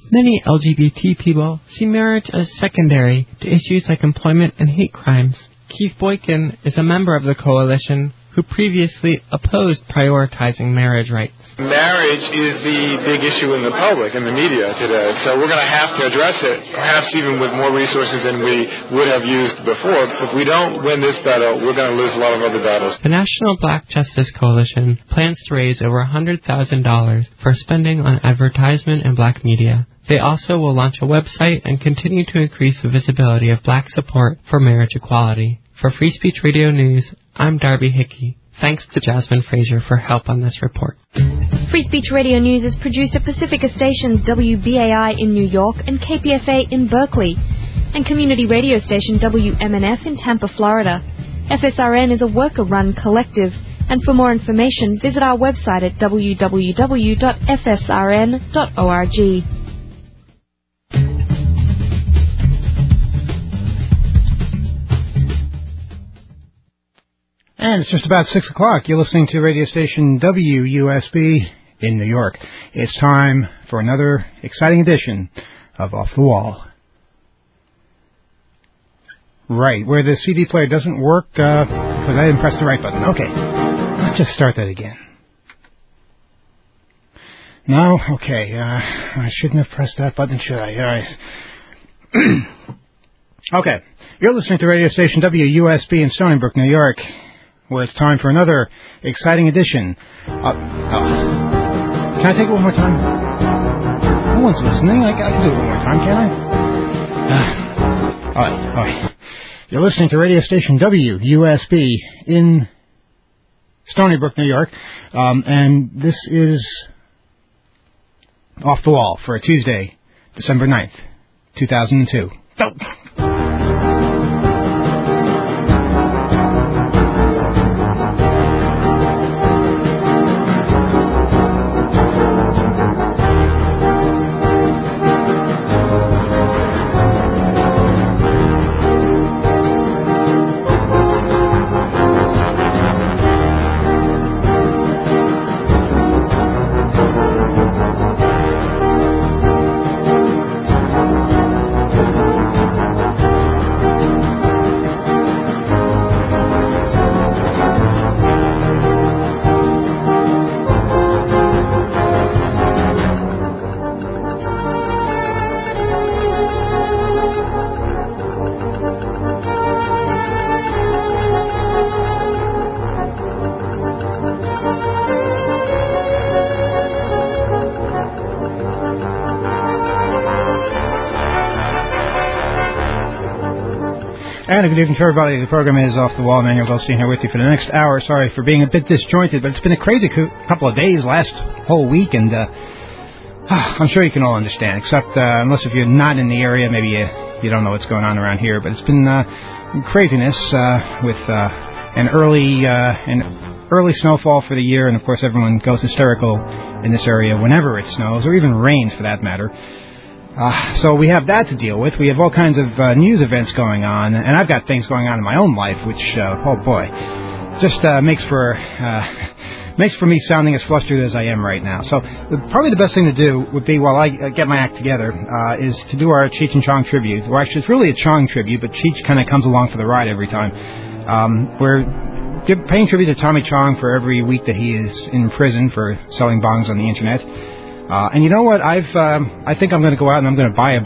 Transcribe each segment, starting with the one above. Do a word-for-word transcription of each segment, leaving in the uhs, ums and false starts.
Many L G B T people see marriage as secondary to issues like employment and hate crimes. Keith Boykin is a member of the coalition who previously opposed prioritizing marriage rights. Marriage is the big issue in the public, in the media today, so we're going to have to address it, perhaps even with more resources than we would have used before. If we don't win this battle, we're going to lose a lot of other battles. The National Black Justice Coalition plans to raise over one hundred thousand dollars for spending on advertisement and black media. They also will launch a website and continue to increase the visibility of black support for marriage equality. For Free Speech Radio News, I'm Darby Hickey. Thanks to Jasmine Frazier for help on this report. Free Speech Radio News is produced at Pacifica stations W B A I in New York and K P F A in Berkeley, and community radio station W M N F in Tampa, Florida. F S R N is a worker-run collective, and for more information, visit our website at w w w dot f s r n dot org. And it's just about six o'clock. You're listening to radio station W U S B in New York. It's time for another exciting edition of Off the Wall. Right, where the C D player doesn't work uh, because I didn't press the right button. Okay, let's just start that again. No? Okay, uh, I shouldn't have pressed that button, should I? All right. Okay, you're listening to radio station W U S B in Stony Brook, New York, where it's time for another exciting edition. Uh, uh, can I take it one more time? No one's listening. I, I can do it one more time, can't I? Uh, all right, all right. You're listening to radio station W U S B in Stony Brook, New York, um, and this is Off the Wall for a Tuesday, December ninth, two thousand two. Oh. And a good evening to everybody. The program is Off the Wall. Manuel Goldstein here with you for the next hour. Sorry for being a bit disjointed, but it's been a crazy co- couple of days, last whole week, and uh, I'm sure you can all understand, except uh, unless if you're not in the area, maybe you, you don't know what's going on around here. But it's been uh, craziness uh, with uh, an early uh, an early snowfall for the year, and of course everyone goes hysterical in this area whenever it snows, or even rains for that matter. Uh, so we have that to deal with. We have all kinds of uh, news events going on, and I've got things going on in my own life, which, uh, oh boy, just uh, makes for uh, makes for me sounding as flustered as I am right now. So the, probably the best thing to do would be, while I uh, get my act together, uh, is to do our Cheech and Chong tribute. Or actually, it's really a Chong tribute, but Cheech kind of comes along for the ride every time. Um, we're give, paying tribute to Tommy Chong for every week that he is in prison for selling bongs on the Internet. Uh, and you know what? I've, um, I think I'm going to go out and I'm going to buy a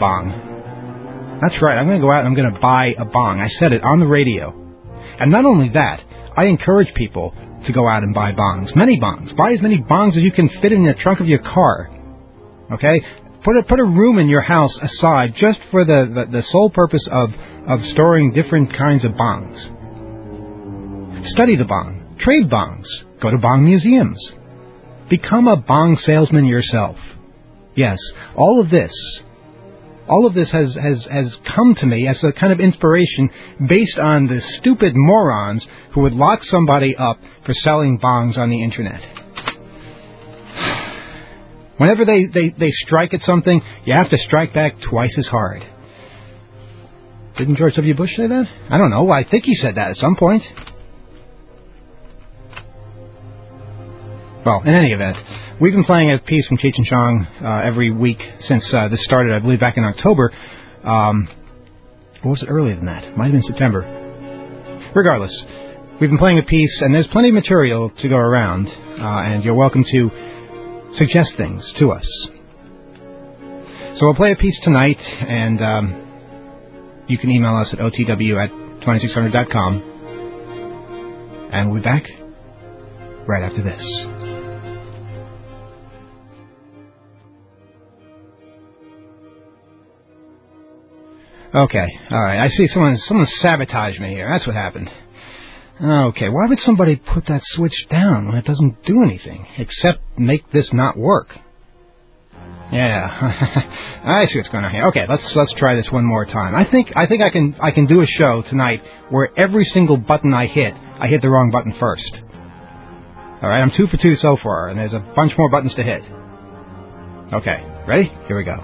bong. That's right. I'm going to go out and I'm going to buy a bong. I said it on the radio. And not only that, I encourage people to go out and buy bongs. Many bongs. Buy as many bongs as you can fit in the trunk of your car. Okay? Put a, put a room in your house aside just for the, the, the sole purpose of, of storing different kinds of bongs. Study the bong. Trade bongs. Go to bong museums. Become a bong salesman yourself. Yes, all of this, all of this has, has, has come to me as a kind of inspiration based on the stupid morons who would lock somebody up for selling bongs on the Internet. Whenever they, they, they strike at something, you have to strike back twice as hard. Didn't George W. Bush say that? I don't know. I think he said that at some point. Well, in any event, we've been playing a piece from Cheech and Chong uh, every week since uh, this started, I believe, back in October. Um, or was it earlier than that? It might have been September. Regardless, we've been playing a piece, and there's plenty of material to go around, uh, and you're welcome to suggest things to us. So we'll play a piece tonight, and um, you can email us at O T W at twenty-six hundred dot com, and we'll be back right after this. Okay, all right. I see someone someone sabotaged me here. That's what happened. Okay, why would somebody put that switch down when it doesn't do anything except make this not work? Yeah, I see what's going on here. Okay, let's let's try this one more time. I think I think I can I can do a show tonight where every single button I hit, I hit the wrong button first. All right, I'm two for two so far, and there's a bunch more buttons to hit. Okay, ready? Here we go.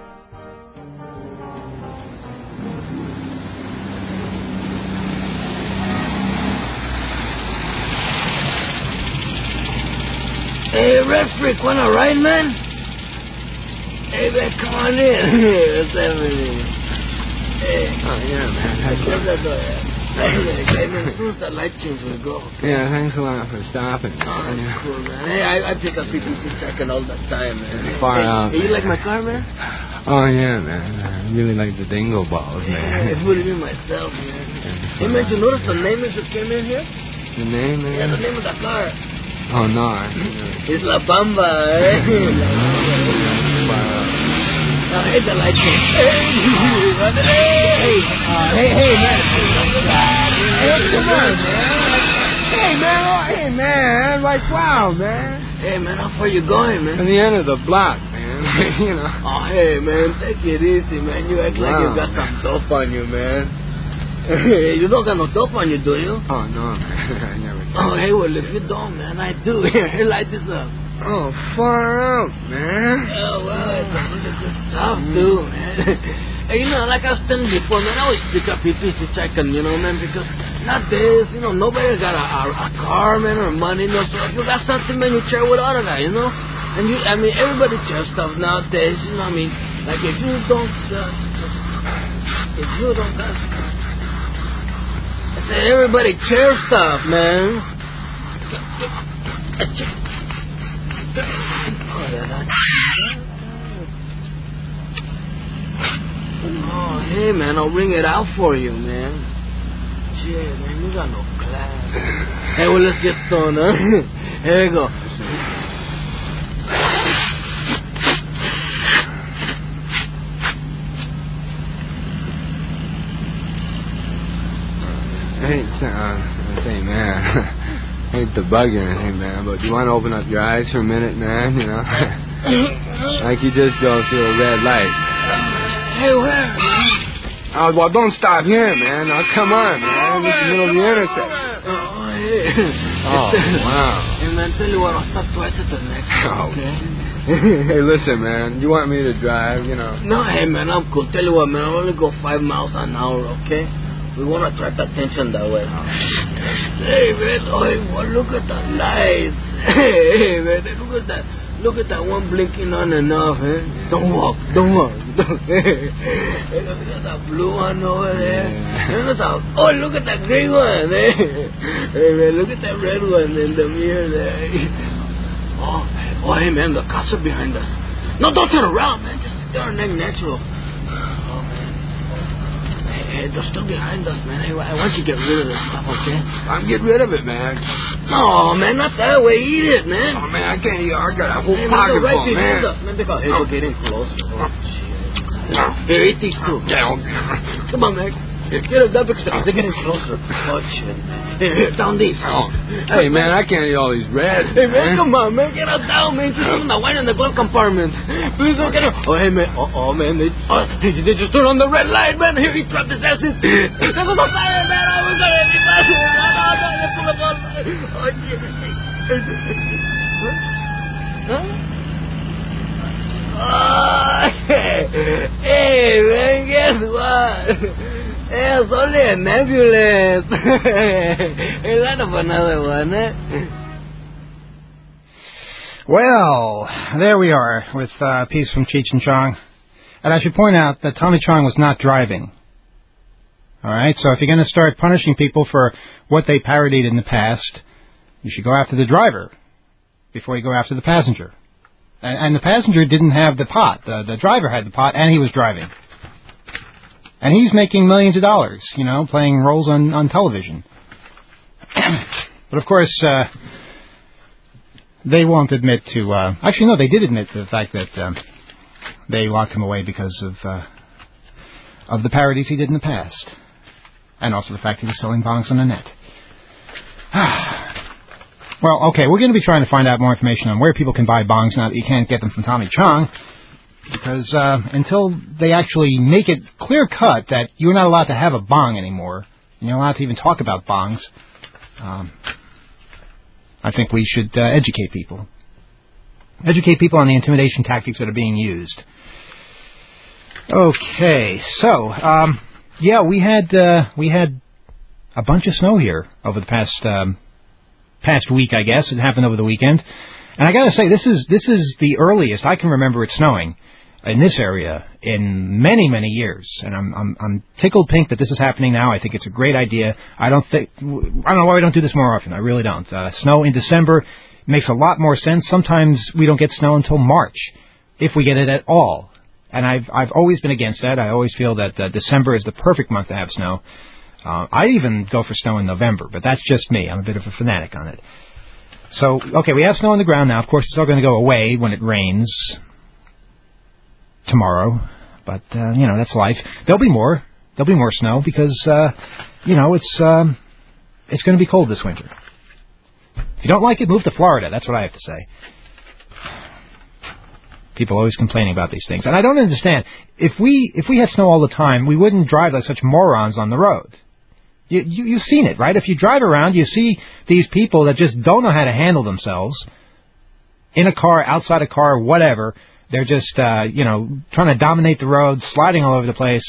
Hey, Red Freak, wanna ride, man? Hey, man, come on in. What's happening? Hey. Oh, yeah, man. Close that door. Hey, man, as soon as that light change, we'll go. Yeah, thanks a lot for stopping. Oh, that's yeah. cool, man. Hey, I, I pick up P P C checking all the time, man. Far hey, out. Hey, you like my car, man? Oh, yeah, man. I really like the dingo balls, man. Yeah, I put it in myself, man. Hey, man, you notice the name as you came in here? The name, man? Yeah, the name of the car. Oh, no. It's La Bamba, eh? Uh, hit the light change. Hey, hey, uh, hey, hey, man. Hey, come on, man. Hey, man, oh, hey, man. Like, wow, man. Hey, man, how far you going, man? To the end of the block, man. You know. Oh, hey, man, take it easy, man. You act like wow, you got man. some dope on you, man. You don't got no dope on you, do you? Oh, no, man. I never did. Oh, hey, well, if you don't, man, I do. Here, light this up. Oh, far out, man. Oh, well, it's a really good stuff, too, man. Hey, you know, like I was telling you before, man, I always pick up P P C checking, you know, man, because nowadays, you know, nobody got a, a, a car, man, or money, you know, so if you got something, man, you share with other guy, you know? And you, I mean, everybody shares stuff nowadays, you know what I mean? Like, if you don't, uh, if you don't got, I said, everybody share stuff, man. Oh, hey, man, I'll ring it out for you, man. Shit, man, you got no class. Hey, well, let's get stoned, huh? Here we go. Hey, uh, say, man. I hate to bug you or anything, man, but you want to open up your eyes for a minute, man, you know? Like you just go through a red light. Hey, where? Oh, well, don't stop here, man. Now, come on, man. This is the middle of the intersection. Oh, hey. Oh, wow. Hey, man, tell you what, I'll stop twice at the next one, okay? Hey, listen, man. You want me to drive, you know? No, hey, man, I'm cool. Tell you what, man, I'll only go five miles an hour, okay? We want to attract attention that way. Hey, man, oh, hey, well, look at the lights. Hey, man, look at that. Look at that one blinking on and off, eh? Yeah. Don't walk, don't walk. Don't. Hey, look at that blue one over there. Yeah. Look at that, oh, look at that green one, eh? Hey, man, look at that red one in the mirror there. Oh, oh, hey, man, the cops are behind us. No, don't turn around, man. Just sit there and act natural. Oh, man. Hey, they're still behind us, man. Hey, I want you to get rid of this stuff, okay? I'm getting rid of it, man. No, man, not that way. Eat it, man. Oh, man, I can't eat. I got a whole hey, pocket right full, man. Man, because, hey, we're getting close. Oh, shit. Here, eat these two. Come on, man. Get it done because they're getting closer. Oh, shit. Here, here, down these. Oh. Hey, man, I can't eat all these red. Hey, man, come on, man. Get it down, man. Just leaving the wine in the glove compartment. Please don't get it. Oh, hey, man. Oh, oh man. They, oh, they, they just turned on the red light, man. Here, he dropped his asses. This is a fire, man. I was going to be fast. No, no, no. Let's pull up on. Oh, shit. Huh? Oh, hey, man, guess what? Hey, it's only an ambulance. Hey, that of another one, eh? Well, there we are with uh, a piece from Cheech and Chong. And I should point out that Tommy Chong was not driving. All right, so if you're going to start punishing people for what they parodied in the past, you should go after the driver before you go after the passenger. And, and the passenger didn't have the pot. The, the driver had the pot, and he was driving. And he's making millions of dollars, you know, playing roles on, on television. But, of course, uh, they won't admit to... Uh, actually, no, they did admit to the fact that um, they locked him away because of uh, of the parodies he did in the past. And also the fact he was selling bongs on the net. Well, okay, we're going to be trying to find out more information on where people can buy bongs now that you can't get them from Tommy Chong. Because uh, until they actually make it clear-cut that you're not allowed to have a bong anymore, and you're allowed to even talk about bongs, um, I think we should uh, educate people. Educate people on the intimidation tactics that are being used. Okay, so, um, yeah, we had uh, we had a bunch of snow here over the past um, past week, I guess. It happened over the weekend. And I got to say, this is this is the earliest I can remember it snowing in this area in many, many years. And I'm I'm, I'm tickled pink that this is happening now. I think it's a great idea. I don't think I don't know why we don't do this more often. I really don't. Uh, snow in December makes a lot more sense. Sometimes we don't get snow until March, if we get it at all. And I've I've always been against that. I always feel that uh, December is the perfect month to have snow. Uh, I even go for snow in November, but that's just me. I'm a bit of a fanatic on it. So, okay, we have snow on the ground now. Of course, it's all going to go away when it rains tomorrow. But, uh, you know, that's life. There'll be more. There'll be more snow because, uh, you know, it's um, it's going to be cold this winter. If you don't like it, move to Florida. That's what I have to say. People always complaining about these things. And I don't understand. If we if we had snow all the time, we wouldn't drive like such morons on the road. You, you, you've seen it, right? If you drive around, you see these people that just don't know how to handle themselves in a car, outside a car, whatever. They're just, uh, you know, trying to dominate the road, sliding all over the place.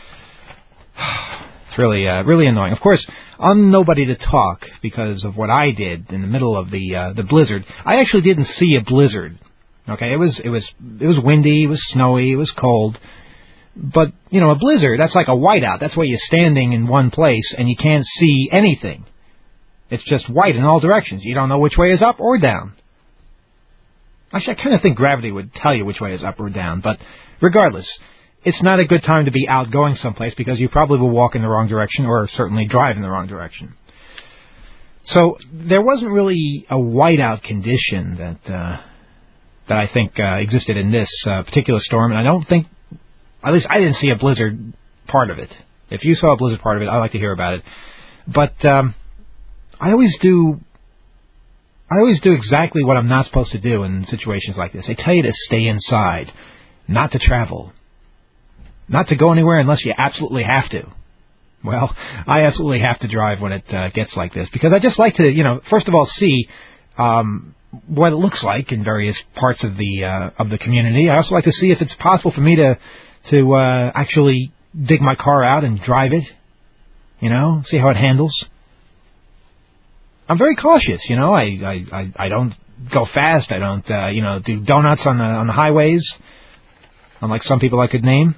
It's really, uh, really annoying. Of course, I'm nobody to talk because of what I did in the middle of the uh, the blizzard. I actually didn't see a blizzard. Okay, it was it was it was windy, it was snowy, it was cold. But, you know, a blizzard, that's like a whiteout. That's where you're standing in one place and you can't see anything. It's just white in all directions. You don't know which way is up or down. Actually, I kind of think gravity would tell you which way is up or down. But regardless, it's not a good time to be out going someplace because you probably will walk in the wrong direction or certainly drive in the wrong direction. So there wasn't really a whiteout condition that uh, that I think uh, existed in this uh, particular storm. And I don't think... At least I didn't see a blizzard part of it. If you saw a blizzard part of it, I'd like to hear about it. But um, I always do I always do exactly what I'm not supposed to do in situations like this. They tell you to stay inside, not to travel, not to go anywhere unless you absolutely have to. Well, I absolutely have to drive when it uh, gets like this because I just like to, you know, first of all, see um, what it looks like in various parts of the uh, of the community. I also like to see if it's possible for me to... to uh, actually dig my car out and drive it, you know, see how it handles. I'm very cautious, you know. I I, I, I don't go fast. I don't, uh, you know, do donuts on the on the highways, unlike some people I could name.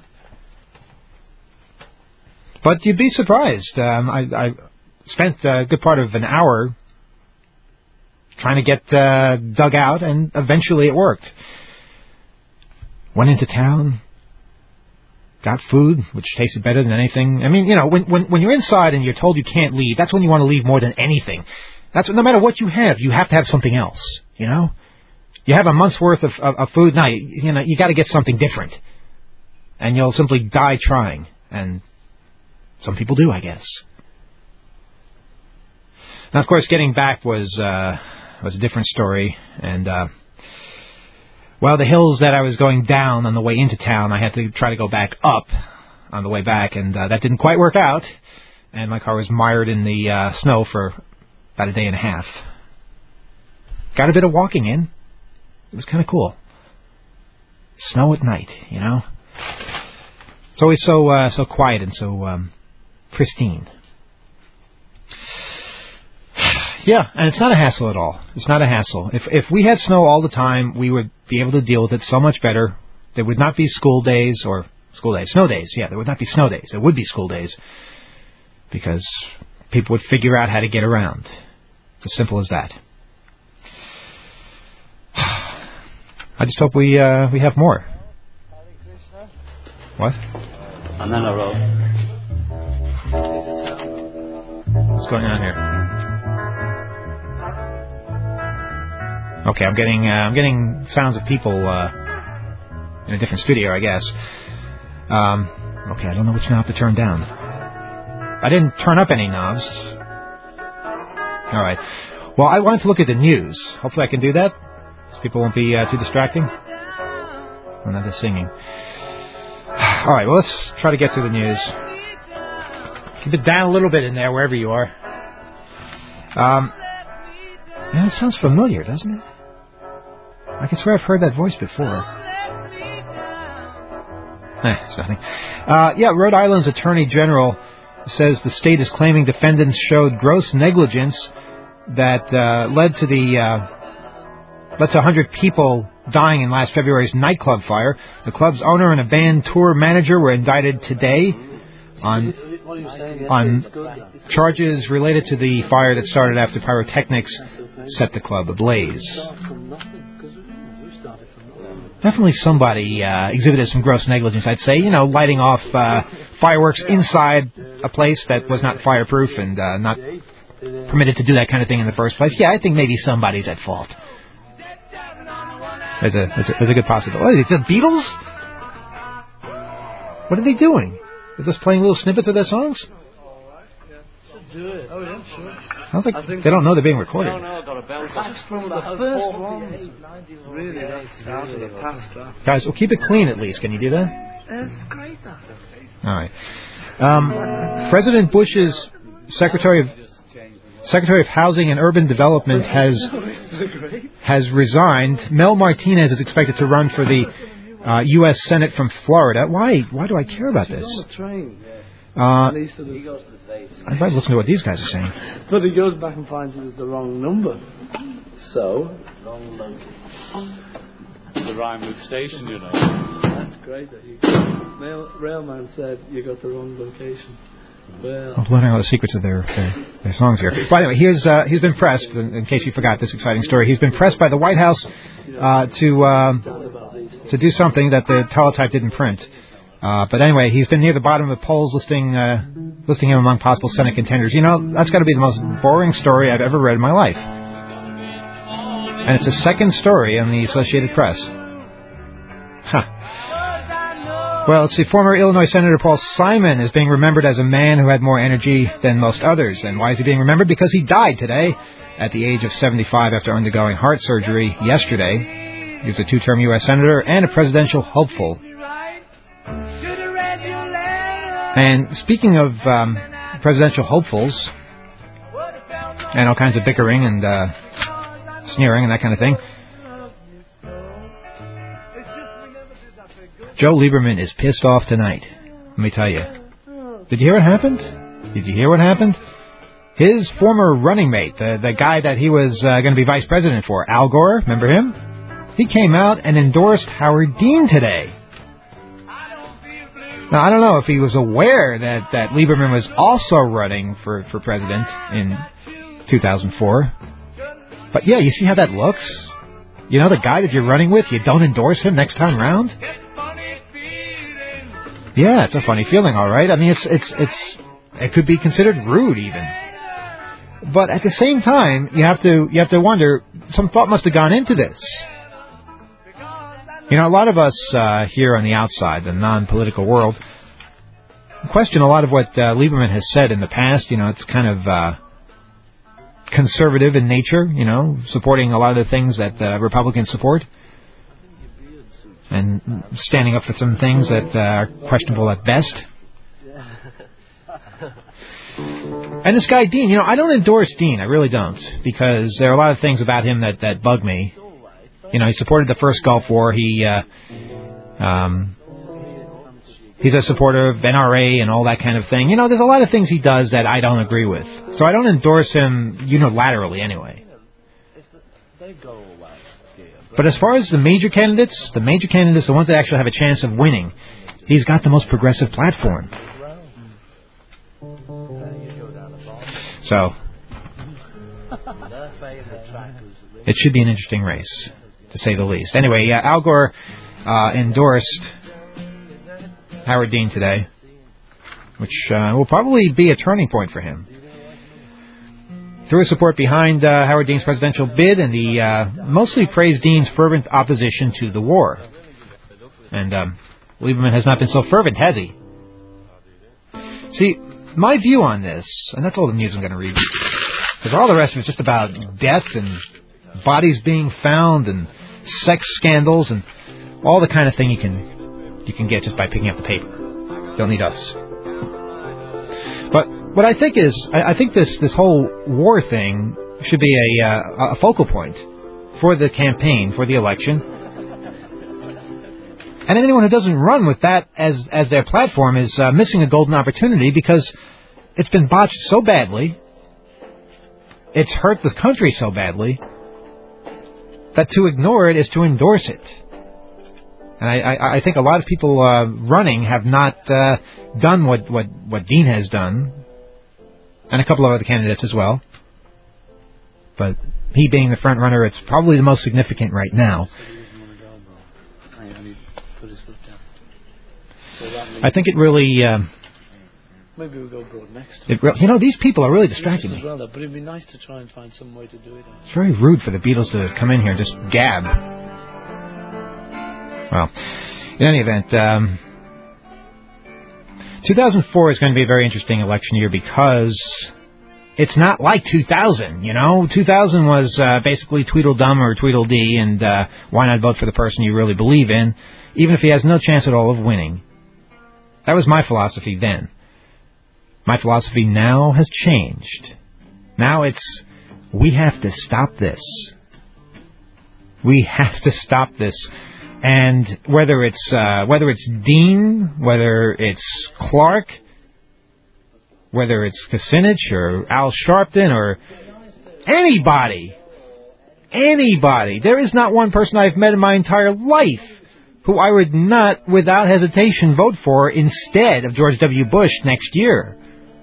But you'd be surprised. Um, I, I spent a good part of an hour trying to get uh, dug out, and eventually it worked. Went into town. Got food, which tasted better than anything. I mean, you know, when, when when you're inside and you're told you can't leave, that's when you want to leave more than anything. That's no matter what you have, you have to have something else. You know, you have a month's worth of, of, of food now. You, you know, you got to get something different, and you'll simply die trying. And some people do, I guess. Now, of course, getting back was uh, was a different story, and. Uh, Well, the hills that I was going down on the way into town, I had to try to go back up on the way back, and uh, that didn't quite work out. And my car was mired in the uh, snow for about a day and a half. Got a bit of walking in. It was kind of cool. Snow at night, you know. It's always so uh, so quiet and so um, pristine. Yeah, and it's not a hassle at all. It's not a hassle. If if we had snow all the time, we would be able to deal with it so much better. There would not be school days or school days, snow days. Yeah, there would not be snow days. There would be school days because people would figure out how to get around. It's as simple as that. I just hope we uh, we have more. What? Another road. What's going on here? Okay, I'm getting uh, I'm getting sounds of people uh, in a different studio, I guess. Um, okay, I don't know which knob to turn down. I didn't turn up any knobs. All right. Well, I wanted to look at the news. Hopefully I can do that. So people won't be uh, too distracting. I'm not just singing. All right, well, let's try to get to the news. Keep it down a little bit in there, wherever you are. Um, yeah, it sounds familiar, doesn't it? I can swear I've heard that voice before. Eh, it's nothing. Uh, yeah, Rhode Island's Attorney General says the state is claiming defendants showed gross negligence that uh, led to the uh, led to one hundred people dying in last February's nightclub fire. The club's owner and a band tour manager were indicted today on on charges related to the fire that started after pyrotechnics set the club ablaze. Definitely somebody uh, exhibited some gross negligence, I'd say. You know, lighting off uh, fireworks inside a place that was not fireproof and uh, not permitted to do that kind of thing in the first place. Yeah, I think maybe somebody's at fault. There's a, there's a, there's a good possibility. Oh, it's the Beatles? What are they doing? They're just playing little snippets of their songs? Do it. Oh, yeah, sure. Sounds like they don't know they're being recorded. No, no, I've got a bounce. That's from the first one. Really, that's out of the past. Guys, well, keep it clean at least. Can you do that? It's great, that. All right. Um, President Bush's Secretary of Secretary of Housing and Urban Development has has resigned. Mel Martinez is expected to run for the uh, U S Senate from Florida. Why? Why do I care about this? Uh, I'd like to listen to what these guys are saying. But he goes back and finds it was the wrong number. So, wrong location. The Rhinewood station, you know. That's great that you got. Rail, Railman said you got the wrong location. Well, I'm learning all the secrets of their, their, their songs here. By the way, he's, uh, he's been pressed, in, in case you forgot this exciting story, he's been pressed by the White House uh, to uh, to do something that the teletype didn't print. Uh, but anyway, he's been near the bottom of the polls listing uh, listing him among possible Senate contenders. You know, that's got to be the most boring story I've ever read in my life. And it's the second story in the Associated Press. Huh. Well, let's see. Former Illinois Senator Paul Simon is being remembered as a man who had more energy than most others. And why is he being remembered? Because he died today at the age of seventy-five after undergoing heart surgery yesterday. He was a two-term U S Senator and a presidential hopeful. And speaking of um, presidential hopefuls and all kinds of bickering and uh, sneering and that kind of thing, Joe Lieberman is pissed off tonight. Let me tell you. Did you hear what happened? Did you hear what happened? His former running mate, the, the guy that he was uh, going to be vice president for, Al Gore, remember him? He came out and endorsed Howard Dean today. Now, I don't know if he was aware that, that Lieberman was also running for, for president in two thousand four. But yeah, you see how that looks? You know, the guy that you're running with, you don't endorse him next time round? Yeah, it's a funny feeling, all right. I mean, it's it's it's it could be considered rude even. But at the same time, you have to you have to wonder, some thought must have gone into this. You know, a lot of us uh, here on the outside, the non-political world, question a lot of what uh, Lieberman has said in the past. You know, it's kind of uh, conservative in nature, you know, supporting a lot of the things that uh, Republicans support, and standing up for some things that uh, are questionable at best. And this guy, Dean, you know, I don't endorse Dean. I really don't, because there are a lot of things about him that, that bug me. You know, he supported the first Gulf War. He uh, um, he's a supporter of N R A and all that kind of thing. You know, there's a lot of things he does that I don't agree with. So I don't endorse him unilaterally anyway. But as far as the major candidates, the major candidates, the ones that actually have a chance of winning, he's got the most progressive platform. So, it should be an interesting race, to say the least. Anyway, uh, Al Gore uh, endorsed Howard Dean today, which uh, will probably be a turning point for him. Threw his support behind uh, Howard Dean's presidential bid, and he uh, mostly praised Dean's fervent opposition to the war. And um, Lieberman has not been so fervent, has he? See, my view on this, and that's all the news I'm going to read, because all the rest of it's just about death and bodies being found and sex scandals and all the kind of thing you can you can get just by picking up the paper. Don't need us. But what I think is, I, I think this, this whole war thing should be a, uh, a focal point for the campaign, for the election. And anyone who doesn't run with that as as their platform is uh, missing a golden opportunity, because it's been botched so badly, it's hurt the country so badly, that to ignore it is to endorse it. And I, I, I think a lot of people uh, running have not uh, done what, what, what Dean has done, and a couple of other candidates as well. But he being the front runner, it's probably the most significant right now. I think it really... Uh, Maybe we'll go broad next. It re- you know, these people are really distracting me. Well, but it'd be nice to try and find some way to do it. It's very rude for the Beatles to come in here and just gab. Well, in any event, um, two thousand four is going to be a very interesting election year, because it's not like two thousand, you know? two thousand was uh, basically Tweedledum or Tweedledee, and uh, why not vote for the person you really believe in, even if he has no chance at all of winning. That was my philosophy then. My philosophy now has changed. Now it's, we have to stop this. We have to stop this. And whether it's uh, whether it's Dean, whether it's Clark, whether it's Kucinich or Al Sharpton or anybody, anybody, there is not one person I've met in my entire life who I would not, without hesitation, vote for instead of George W. Bush next year.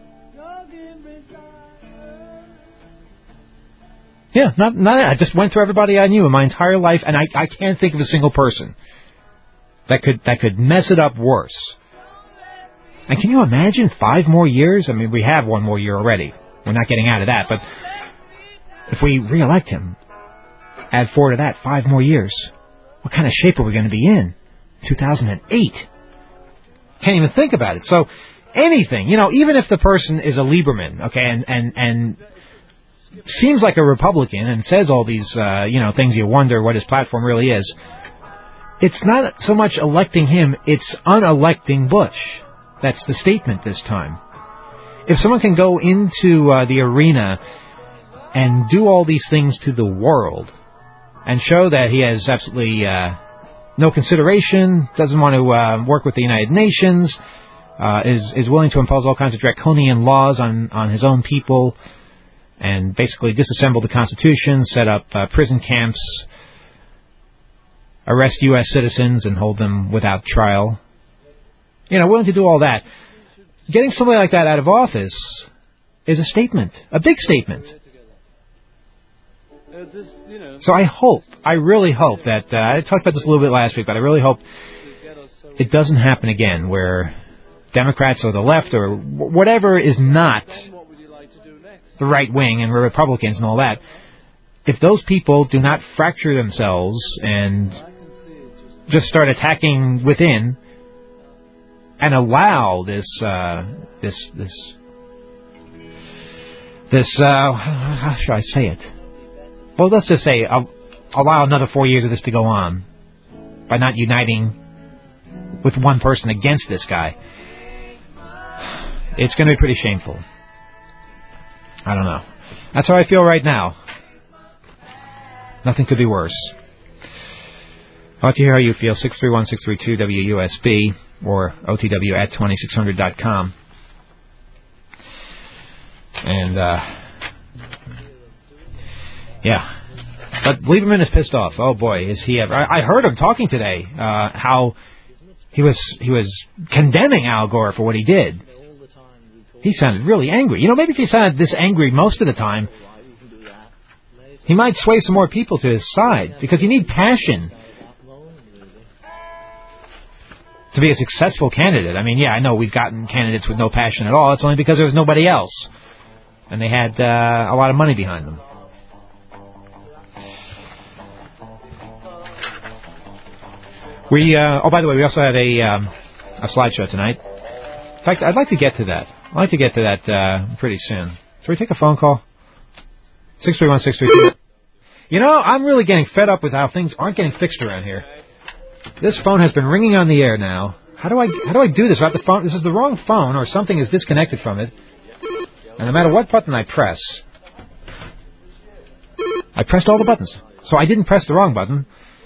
Yeah, not, not I just went through everybody I knew in my entire life, and I, I can't think of a single person that could that could mess it up worse. And can you imagine five more years? I mean, we have one more year already. We're not getting out of that, but if we re-elect him, add four to that, five more years, what kind of shape are we going to be in? two thousand eight. Can't even think about it. So anything, you know, even if the person is a Lieberman, okay, and and and seems like a Republican and says all these, uh, you know, things you wonder what his platform really is, it's not so much electing him, it's unelecting Bush. That's the statement this time. If someone can go into uh, the arena and do all these things to the world and show that he has absolutely uh, no consideration, doesn't want to uh, work with the United Nations, uh, is, is willing to impose all kinds of draconian laws on, on his own people, and basically disassemble the Constitution, set up uh, prison camps, arrest U S citizens and hold them without trial. You know, willing to do all that. Getting somebody like that out of office is a statement, a big statement. So I hope, I really hope that, uh, I talked about this a little bit last week, but I really hope it doesn't happen again, where Democrats or the left or whatever is not the right wing and Republicans and all that, if those people do not fracture themselves and just start attacking within and allow this, uh, this, this, this, uh, how should I say it? Well, let's just say, uh, allow another four years of this to go on by not uniting with one person against this guy. It's going to be pretty shameful. I don't know. That's how I feel right now. Nothing could be worse. I'd like to hear how you feel. six three one, six three two, W U S B. or O T W at twenty-six hundred dot com. And, uh, yeah. But Lieberman is pissed off. Oh, boy, is he ever. I, I heard him talking today, uh, how he was he was condemning Al Gore for what he did. He sounded really angry. You know, maybe if he sounded this angry most of the time, he might sway some more people to his side, because you need passion to be a successful candidate. I mean, yeah, I know we've gotten candidates with no passion at all. It's only because there was nobody else, and they had uh, a lot of money behind them. We, uh, oh, by the way, we also had a um, a slideshow tonight. In fact, I'd like to get to that. I'd like to get to that uh, pretty soon. Should we take a phone call? six three one, six three two. You know, I'm really getting fed up with how things aren't getting fixed around here. This phone has been ringing on the air now. How do I how do I do this without the phone? This is the wrong phone, or something is disconnected from it. And no matter what button I press, I pressed all the buttons. So I didn't press the wrong button.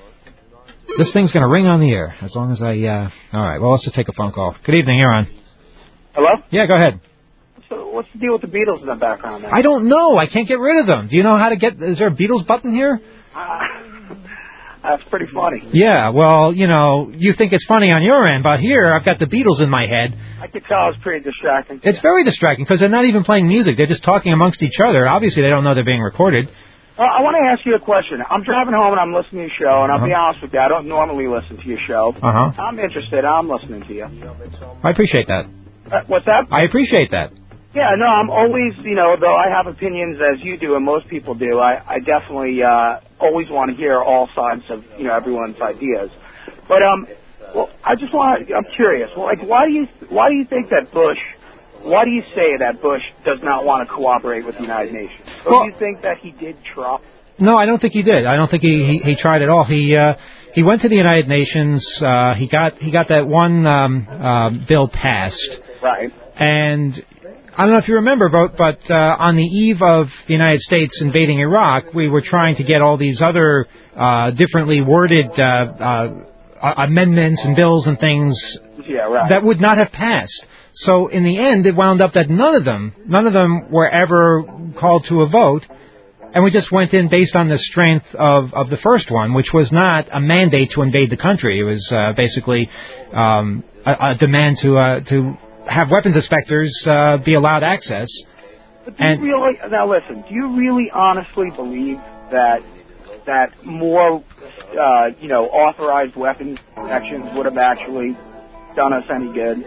This thing's going to ring on the air as long as I... Uh... All right, well, let's just take a phone call. Good evening, you're on. Hello? Yeah, go ahead. So what's the deal with the Beatles in the background there? I don't know. I can't get rid of them. Do you know how to get... Is there a Beatles button here? Uh, that's pretty funny. Yeah, well, you know, you think it's funny on your end, but here I've got the Beatles in my head. I could tell it's pretty distracting. It's very distracting because they're not even playing music. They're just talking amongst each other. Obviously, they don't know they're being recorded. Well, I want to ask you a question. I'm driving home and I'm listening to your show, and I'll uh-huh. be honest with you, I don't normally listen to your show. Uh-huh. I'm interested. I'm listening to you. I appreciate that. Uh, what's that? I appreciate that. Yeah, no, I'm always, you know, though I have opinions as you do and most people do, I, I definitely uh, always want to hear all sides of, you know, everyone's ideas. But, um, well, I just want to, I'm curious. Well, like, why do you, why do you think that Bush... Why do you say that Bush does not want to cooperate with the United Nations? Or well, do you think that he did try? No, I don't think he did. I don't think he he, he tried at all. He uh, he went to the United Nations. Uh, he got he got that one um, uh, bill passed. Right. And I don't know if you remember, but but uh, on the eve of the United States invading Iraq, we were trying to get all these other uh, differently worded uh, uh, amendments and bills and things yeah, right. that would not have passed. So in the end, it wound up that none of them, none of them were ever called to a vote, and we just went in based on the strength of, of the first one, which was not a mandate to invade the country. It was uh, basically um, a, a demand to uh, to have weapons inspectors uh, be allowed access. But do and, you really, now listen, do you really honestly believe that that more, uh, you know, authorized weapons inspections would have actually done us any good?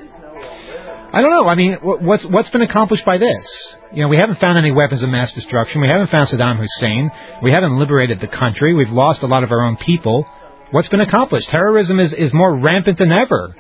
I don't know. I mean, what's what's been accomplished by this? You know, we haven't found any weapons of mass destruction. We haven't found Saddam Hussein. We haven't liberated the country. We've lost a lot of our own people. What's been accomplished? Terrorism is, is more rampant than ever.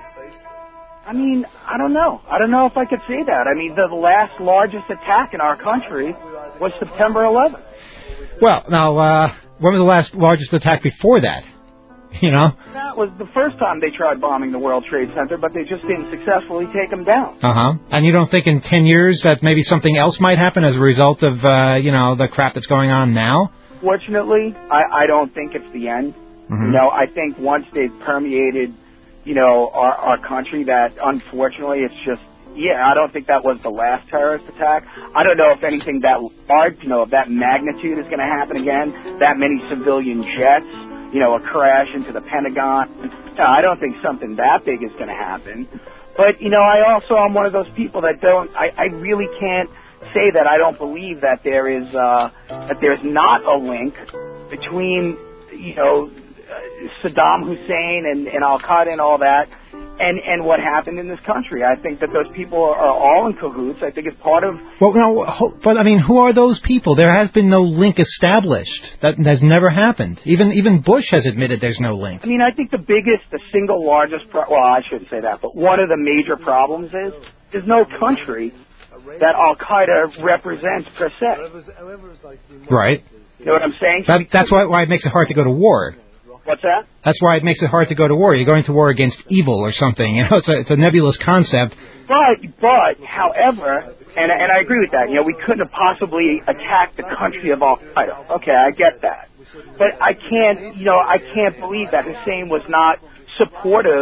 I mean, I don't know. I don't know if I could say that. I mean, the last largest attack in our country was September eleventh. Well, now, uh, when was the last largest attack before that? You know? That was the first time they tried bombing the World Trade Center, but they just didn't successfully take them down. Uh-huh. And you don't think in ten years that maybe something else might happen as a result of, uh, you know, the crap that's going on now? Fortunately, I, I don't think it's the end. Mm-hmm. You know, I think once they've permeated, you know, our, our country, that unfortunately it's just, yeah, I don't think that was the last terrorist attack. I don't know if anything that large, you know, of that magnitude is going to happen again, that many civilian jets. You know, a crash into the Pentagon. No, I don't think something that big is going to happen. But, you know, I also am one of those people that don't, I, I really can't say that I don't believe that there is, uh, that there's not a link between, you know, Saddam Hussein and, and Al-Qaeda and all that, and, and what happened in this country. I think that those people are all in cahoots. I think it's part of... Well, no, but, I mean, who are those people? There has been no link established. That has never happened. Even even Bush has admitted there's no link. I mean, I think the biggest, the single largest... Pro- well, I shouldn't say that, but one of the major problems is there's no country that Al-Qaeda represents per se. Right. You know what I'm saying? That, that's why, why it makes it hard to go to war. What's that? That's why it makes it hard to go to war. You're going to war against evil or something. You know, it's a, it's a nebulous concept. But, but, however, and and I agree with that. You know, we couldn't have possibly attacked the country of Al-Qaeda. Okay, I get that. But I can't, you know, I can't believe that Hussein was not supportive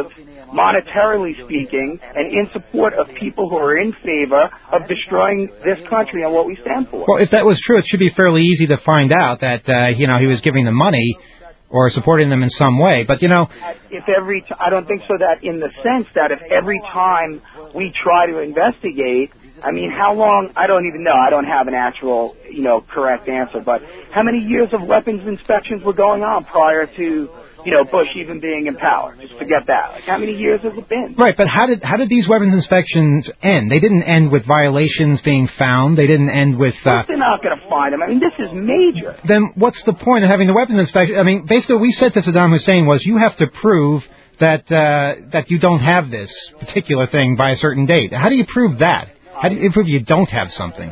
monetarily speaking, and in support of people who are in favor of destroying this country and what we stand for. Well, if that was true, it should be fairly easy to find out that, uh, you know, he was giving them money or supporting them in some way. But, you know... If every t- I don't think so that in the sense that if every time we try to investigate, I mean, how long, I don't even know, I don't have an actual, you know, correct answer, but how many years of weapons inspections were going on prior to, you know, Bush even being in power? Just forget that. Like, how many years has it been? Right, but how did how did these weapons inspections end? They didn't end with violations being found. They didn't end with... Uh, They're not going to find them. I mean, this is major. Then what's the point of having the weapons inspection? I mean, basically what we said to Saddam Hussein was you have to prove that uh, that you don't have this particular thing by a certain date. How do you prove that? How do you prove you don't have something?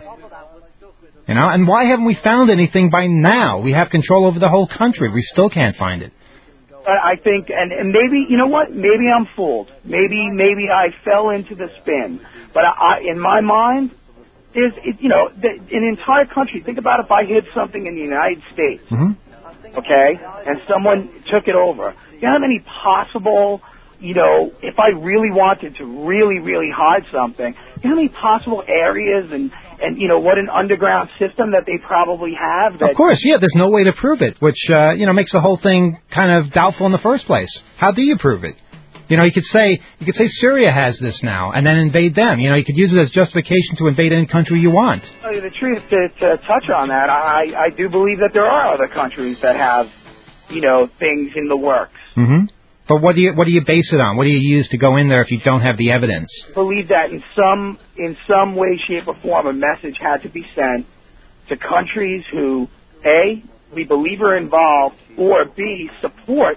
You know, and why haven't we found anything by now? We have control over the whole country. We still can't find it. I think, and, and maybe, you know what? Maybe I'm fooled. Maybe, maybe I fell into the spin. But I, in my mind, there's, it, you know, the, an entire country. Think about if I hid something in the United States, mm-hmm. okay, and someone took it over. You know how many possible, you know, if I really wanted to really, really hide something, you know how many possible areas and, and you know, what an underground system that they probably have? That of course, yeah, there's no way to prove it, which, uh, you know, makes the whole thing kind of doubtful in the first place. How do you prove it? You know, you could say you could say Syria has this now, and then invade them. You know, you could use it as justification to invade any country you want. To tell you the truth, to, to touch on that, I, I do believe that there are other countries that have, you know, things in the works. Mm-hmm. But what do you what do you base it on? What do you use to go in there if you don't have the evidence? I believe that in some in some way, shape, or form, a message had to be sent to countries who, A, we believe are involved, or B, support,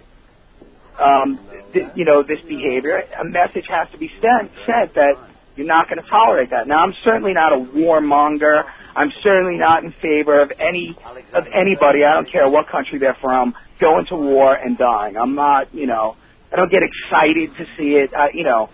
um, th- you know, this behavior. A message has to be sent, sent that you're not going to tolerate that. Now, I'm certainly not a warmonger. I'm certainly not in favor of any of anybody. I don't care what country they're from, going to war and dying. I'm not, you know, I don't get excited to see it, uh, you know.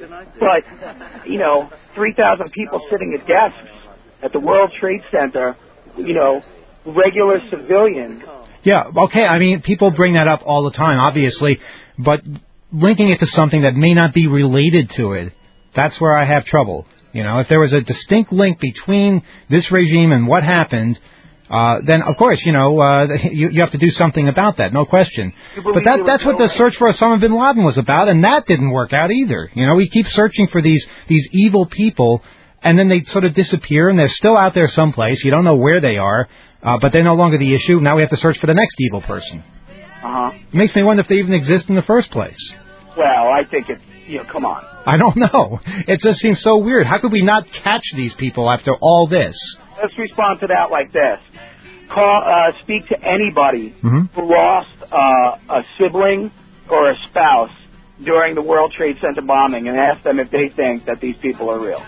But, you know, three thousand people sitting at desks at the World Trade Center, you know, regular civilians. Yeah, okay, I mean, people bring that up all the time, obviously, but linking it to something that may not be related to it, that's where I have trouble. You know, if there was a distinct link between this regime and what happened, uh, then, of course, you know, uh, you, you have to do something about that, no question. But that, that's what the search for Osama bin Laden was about, and that didn't work out either. You know, we keep searching for these, these evil people, and then they sort of disappear, and they're still out there someplace. You don't know where they are, uh, but they're no longer the issue. Now we have to search for the next evil person. Uh-huh. It makes me wonder if they even exist in the first place. Well, I think it's, you know, come on. I don't know. It just seems so weird. How could we not catch these people after all this? Let's respond to that like this. Call, uh, speak to anybody mm-hmm. who lost uh, a sibling or a spouse during the World Trade Center bombing and ask them if they think that these people are real.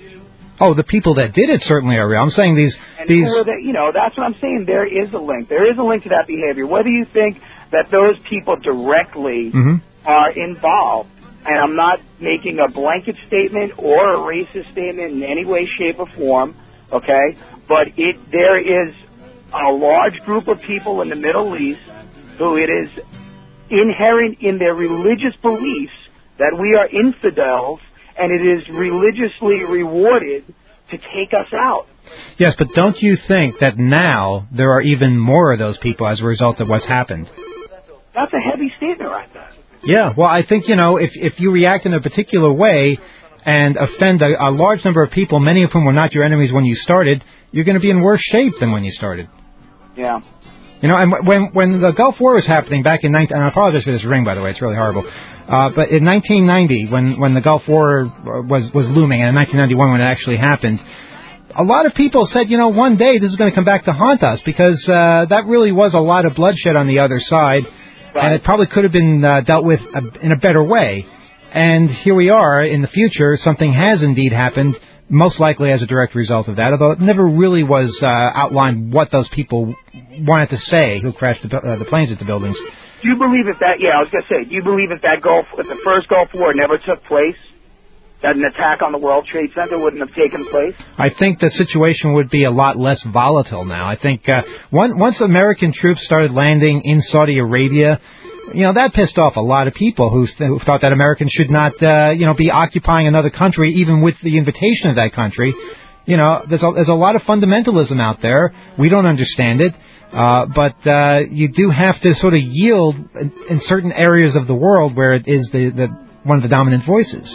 Oh, the people that did it certainly are real. I'm saying these... And these... who are they, you know, that's what I'm saying. There is a link. There is a link to that behavior. Whether you think that those people directly mm-hmm. are involved, and I'm not making a blanket statement or a racist statement in any way, shape, or form, okay? But it there is a large group of people in the Middle East who it is inherent in their religious beliefs that we are infidels, and it is religiously rewarded to take us out. Yes, but don't you think that now there are even more of those people as a result of what's happened? That's a heavy statement right there. Yeah, well, I think, you know, if if you react in a particular way and offend a, a large number of people, many of whom were not your enemies when you started, you're going to be in worse shape than when you started. Yeah. You know, and when when the Gulf War was happening back in nineteen, and I apologize for this ring, by the way, it's really horrible. Uh, but in nineteen ninety, when when the Gulf War was was looming, and in nineteen ninety-one when it actually happened, a lot of people said, you know, one day this is going to come back to haunt us, because uh, that really was a lot of bloodshed on the other side, right. And it probably could have been uh, dealt with a, in a better way. And here we are in the future. Something has indeed happened, most likely as a direct result of that, although it never really was uh, outlined what those people wanted to say who crashed the, uh, the planes into buildings. Do you believe if that, yeah, I was going to say, do you believe if that Gulf, if the first Gulf War never took place, that an attack on the World Trade Center wouldn't have taken place? I think the situation would be a lot less volatile now. I think uh, one, once American troops started landing in Saudi Arabia, you know, that pissed off a lot of people who, who thought that Americans should not, uh, you know, be occupying another country, even with the invitation of that country. You know, there's a, there's a lot of fundamentalism out there. We don't understand it. Uh, but uh, you do have to sort of yield in, in certain areas of the world where it is the, the one of the dominant voices.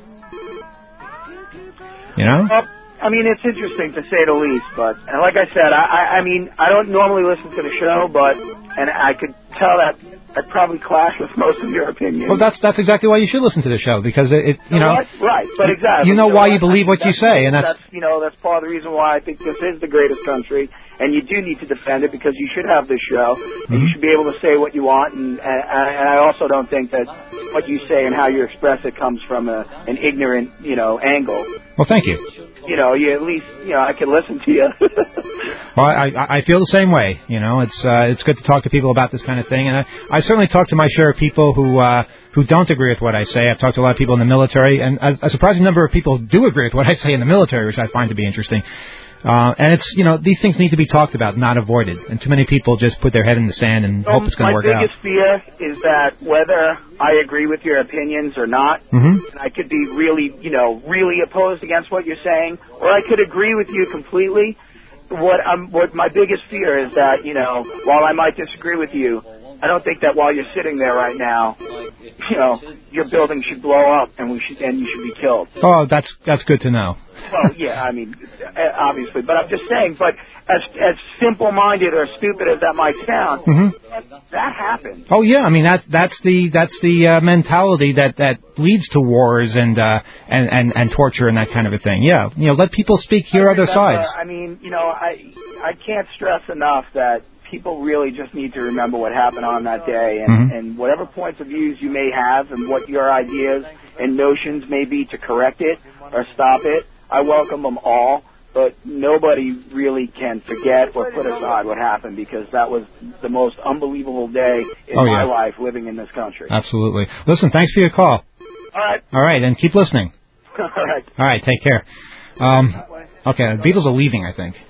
You know? Well, I mean, it's interesting to say the least, but and like I said, I, I mean, I don't normally listen to the show, but and I could tell that I probably clash with most of your opinions. Well, that's that's exactly why you should listen to the show, because it, it you know, right, right, but exactly, you know, you know why what? you believe what you say, and that's, that's you know that's part of the reason why I think this is the greatest country, and you do need to defend it because you should have this show, mm-hmm. and you should be able to say what you want, and, and and I also don't think that what you say and how you express it comes from a, an ignorant you know angle. Well, thank you. You know, you at least you know I can listen to you. Well, I I feel the same way. You know, it's uh, it's good to talk to people about this kind of thing, and I, I certainly talk to my share of people who uh, who don't agree with what I say. I've talked to a lot of people in the military, and a, a surprising number of people do agree with what I say in the military, which I find to be interesting. Uh, and it's, you know, these things need to be talked about, not avoided. And too many people just put their head in the sand and so hope it's going to work out. My biggest fear is that whether I agree with your opinions or not, mm-hmm. and I could be really, you know, really opposed against what you're saying, or I could agree with you completely. What I'm, what my biggest fear is that, you know, while I might disagree with you, I don't think that while you're sitting there right now, you know, your building should blow up and we should and you should be killed. Oh, that's that's good to know. Well, yeah, I mean, obviously, but I'm just saying. But as as simple-minded or stupid as that might sound, mm-hmm. that, that happens. Oh yeah, I mean that that's the that's the uh, mentality that, that leads to wars and, uh, and and and torture and that kind of a thing. Yeah, you know, let people speak, hear other sides. I mean, you know, I I can't stress enough that people really just need to remember what happened on that day, and, mm-hmm. and whatever points of views you may have and what your ideas and notions may be to correct it or stop it, I welcome them all, but nobody really can forget or put aside what happened, because that was the most unbelievable day in oh, my yeah. life living in this country. Absolutely. Listen, thanks for your call. All right. All right, and keep listening. All right. All right, take care. Um, okay, the Beatles are leaving, I think.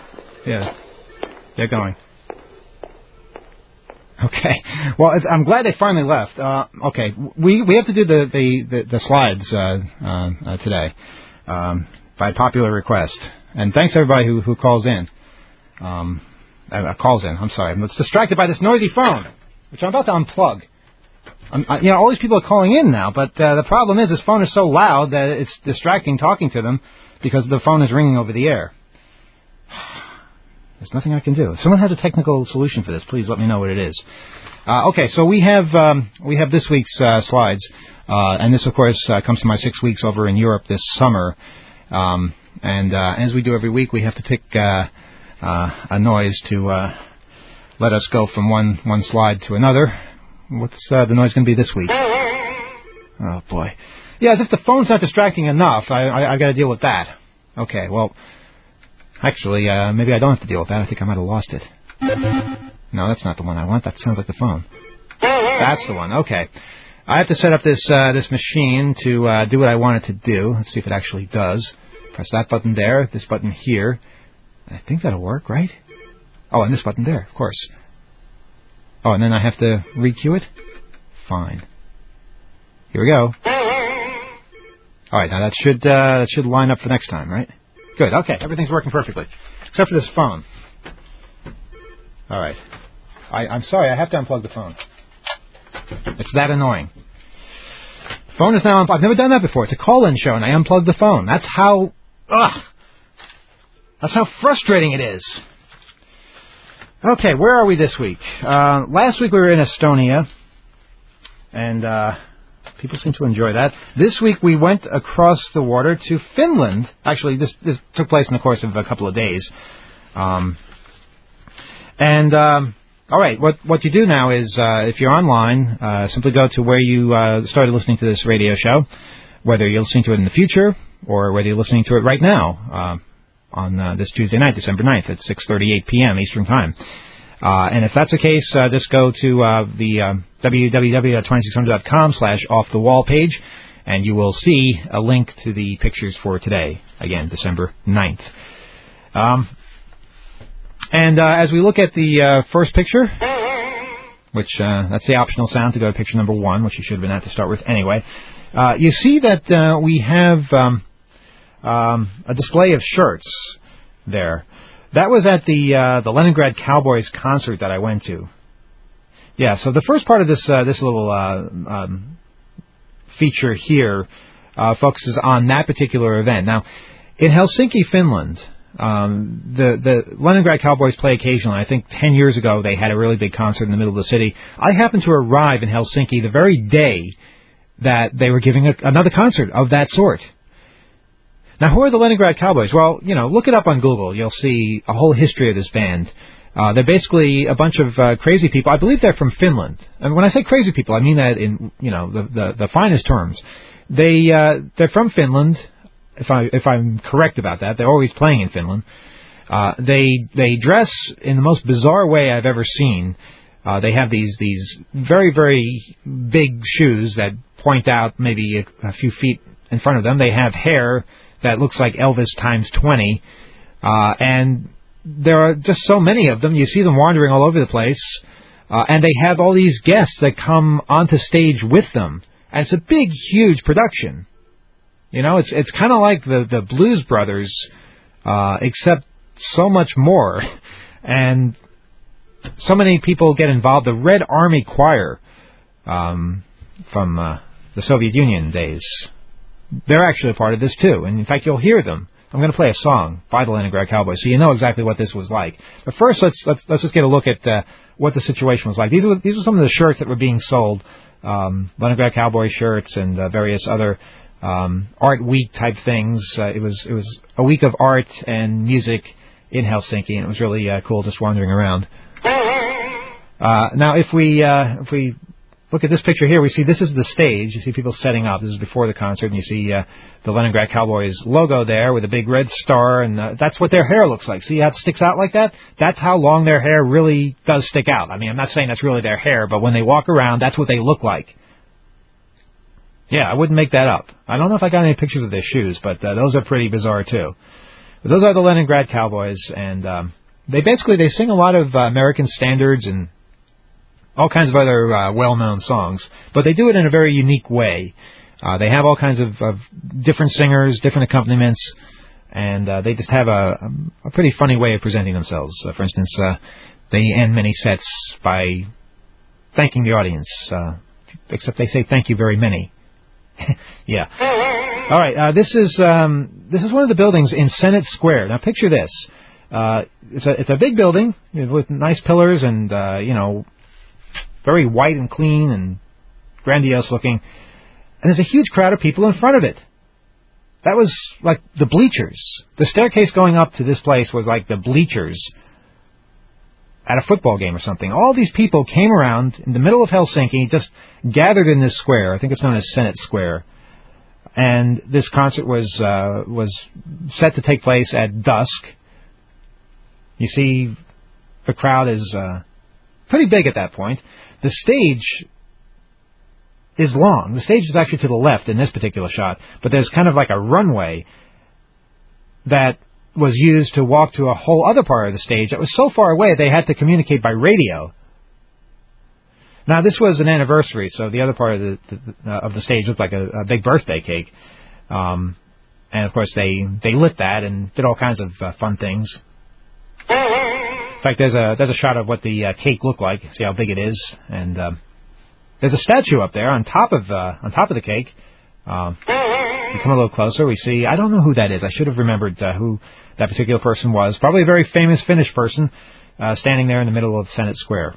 Yeah, they're going. Okay. Well, I'm glad they finally left. Uh, okay, we we have to do the the the, the slides uh, uh, uh, today um, by popular request, and thanks everybody who who calls in. Um, uh, calls in. I'm sorry, I'm distracted by this noisy phone, which I'm about to unplug. I'm, I, you know, all these people are calling in now, but uh, the problem is this phone is so loud that it's distracting talking to them because the phone is ringing over the air. There's nothing I can do. If someone has a technical solution for this, please let me know what it is. Uh, okay, so we have um, we have this week's uh, slides, uh, and this, of course, uh, comes from my six weeks over in Europe this summer. Um, and uh, as we do every week, we have to pick uh, uh, a noise to uh, let us go from one, one slide to another. What's uh, the noise going to be this week? Oh, boy. Yeah, as if the phone's not distracting enough, I, I, I've got to deal with that. Okay, well... Actually, uh, maybe I don't have to deal with that. I think I might have lost it. No, that's not the one I want. That sounds like the phone. That's the one. Okay. I have to set up this uh, this machine to uh, do what I want it to do. Let's see if it actually does. Press that button there, this button here. I think that'll work, right? Oh, and this button there, of course. Oh, and then I have to re-cue it? Fine. Here we go. All right, now that should uh, that should line up for next time, right? Good, okay, everything's working perfectly. Except for this phone. All right. I, I'm sorry, I have to unplug the phone. It's that annoying. Phone is now unplugged. I've never done that before. It's a call-in show, and I unplugged the phone. That's how... Ugh! That's how frustrating it is. Okay, where are we this week? Uh, last week we were in Estonia, and... Uh, people seem to enjoy that. This week we went across the water to Finland. Actually, this this took place in the course of a couple of days. Um, and, um, all right, what what you do now is, uh, if you're online, uh, simply go to where you uh, started listening to this radio show, whether you're listening to it in the future or whether you're listening to it right now uh, on uh, this Tuesday night, December ninth at six thirty-eight p.m. Eastern Time. Uh, and if that's the case, uh, just go to uh, the uh, w w w dot twenty-six hundred dot com slash off the wall page, and you will see a link to the pictures for today. Again, December ninth. Um, and uh, as we look at the uh, first picture, which uh, that's the optional sound to go to picture number one, which you should have been at to start with anyway. Uh, you see that uh, we have um, um, a display of shirts there. That was at the uh, the Leningrad Cowboys concert that I went to. Yeah, so the first part of this uh, this little uh, um, feature here uh, focuses on that particular event. Now, in Helsinki, Finland, um, the the Leningrad Cowboys play occasionally. I think ten years ago they had a really big concert in the middle of the city. I happened to arrive in Helsinki the very day that they were giving a, another concert of that sort. Now, who are the Leningrad Cowboys? Well, you know, look it up on Google. You'll see a whole history of this band. Uh, they're basically a bunch of uh, crazy people. I believe they're from Finland. And when I say crazy people, I mean that in, you know, the, the, the finest terms. They, uh, they're from Finland, if I, if I'm correct about that. They're always playing in Finland. Uh, they, they dress in the most bizarre way I've ever seen. Uh, they have these, these very, very big shoes that point out maybe a, a few feet in front of them. They have hair that looks like Elvis times twenty, uh, and there are just so many of them. You see them wandering all over the place, uh, and they have all these guests that come onto stage with them, and it's a big, huge production. You know, it's it's kind of like the, the Blues Brothers, uh, except so much more, and so many people get involved. The Red Army Choir um, from uh, the Soviet Union days, they're actually a part of this, too. And, in fact, you'll hear them. I'm going to play a song by the Leningrad Cowboys so you know exactly what this was like. But first, let's let's, let's just get a look at uh, what the situation was like. These were, these were some of the shirts that were being sold, um, Leningrad Cowboy shirts and uh, various other um, art week type things. Uh, it was it was a week of art and music in Helsinki, and it was really uh, cool just wandering around. Uh, now, if we uh, if we look at this picture here, we see this is the stage. You see people setting up. This is before the concert, and you see uh, the Leningrad Cowboys logo there with a big red star, and uh, that's what their hair looks like. See how it sticks out like that? That's how long their hair really does stick out. I mean, I'm not saying that's really their hair, but when they walk around, that's what they look like. Yeah, I wouldn't make that up. I don't know if I got any pictures of their shoes, but uh, those are pretty bizarre, too. But those are the Leningrad Cowboys, and um, they basically they sing a lot of uh, American standards and all kinds of other uh, well-known songs, but they do it in a very unique way. Uh, they have all kinds of, of different singers, different accompaniments, and uh, they just have a, a pretty funny way of presenting themselves. Uh, for instance, uh, they end many sets by thanking the audience, uh, except they say thank you very many. Yeah. All right. Uh, this is um, this is one of the buildings in Senate Square. Now, picture this: uh, it's a it's a big building with nice pillars and uh, you know. very white and clean and grandiose looking. And there's a huge crowd of people in front of it. That was like the bleachers. The staircase going up to this place was like the bleachers at a football game or something. All these people came around in the middle of Helsinki, just gathered in this square. I think it's known as Senate Square. And this concert was uh, was set to take place at dusk. You see, the crowd is uh, pretty big at that point. The stage is long. The stage is actually to the left in this particular shot, but there's kind of like a runway that was used to walk to a whole other part of the stage that was so far away they had to communicate by radio. Now, this was an anniversary, so the other part of the, the uh, of the stage looked like a, a big birthday cake. Um, and, of course, they, they lit that and did all kinds of uh, fun things. In fact, there's a there's a shot of what the uh, cake looked like. See how big it is, and um, there's a statue up there on top of uh, on top of the cake. Um, we come a little closer. We see I don't know who that is. I should have remembered uh, who that particular person was. Probably a very famous Finnish person uh, standing there in the middle of Senate Square.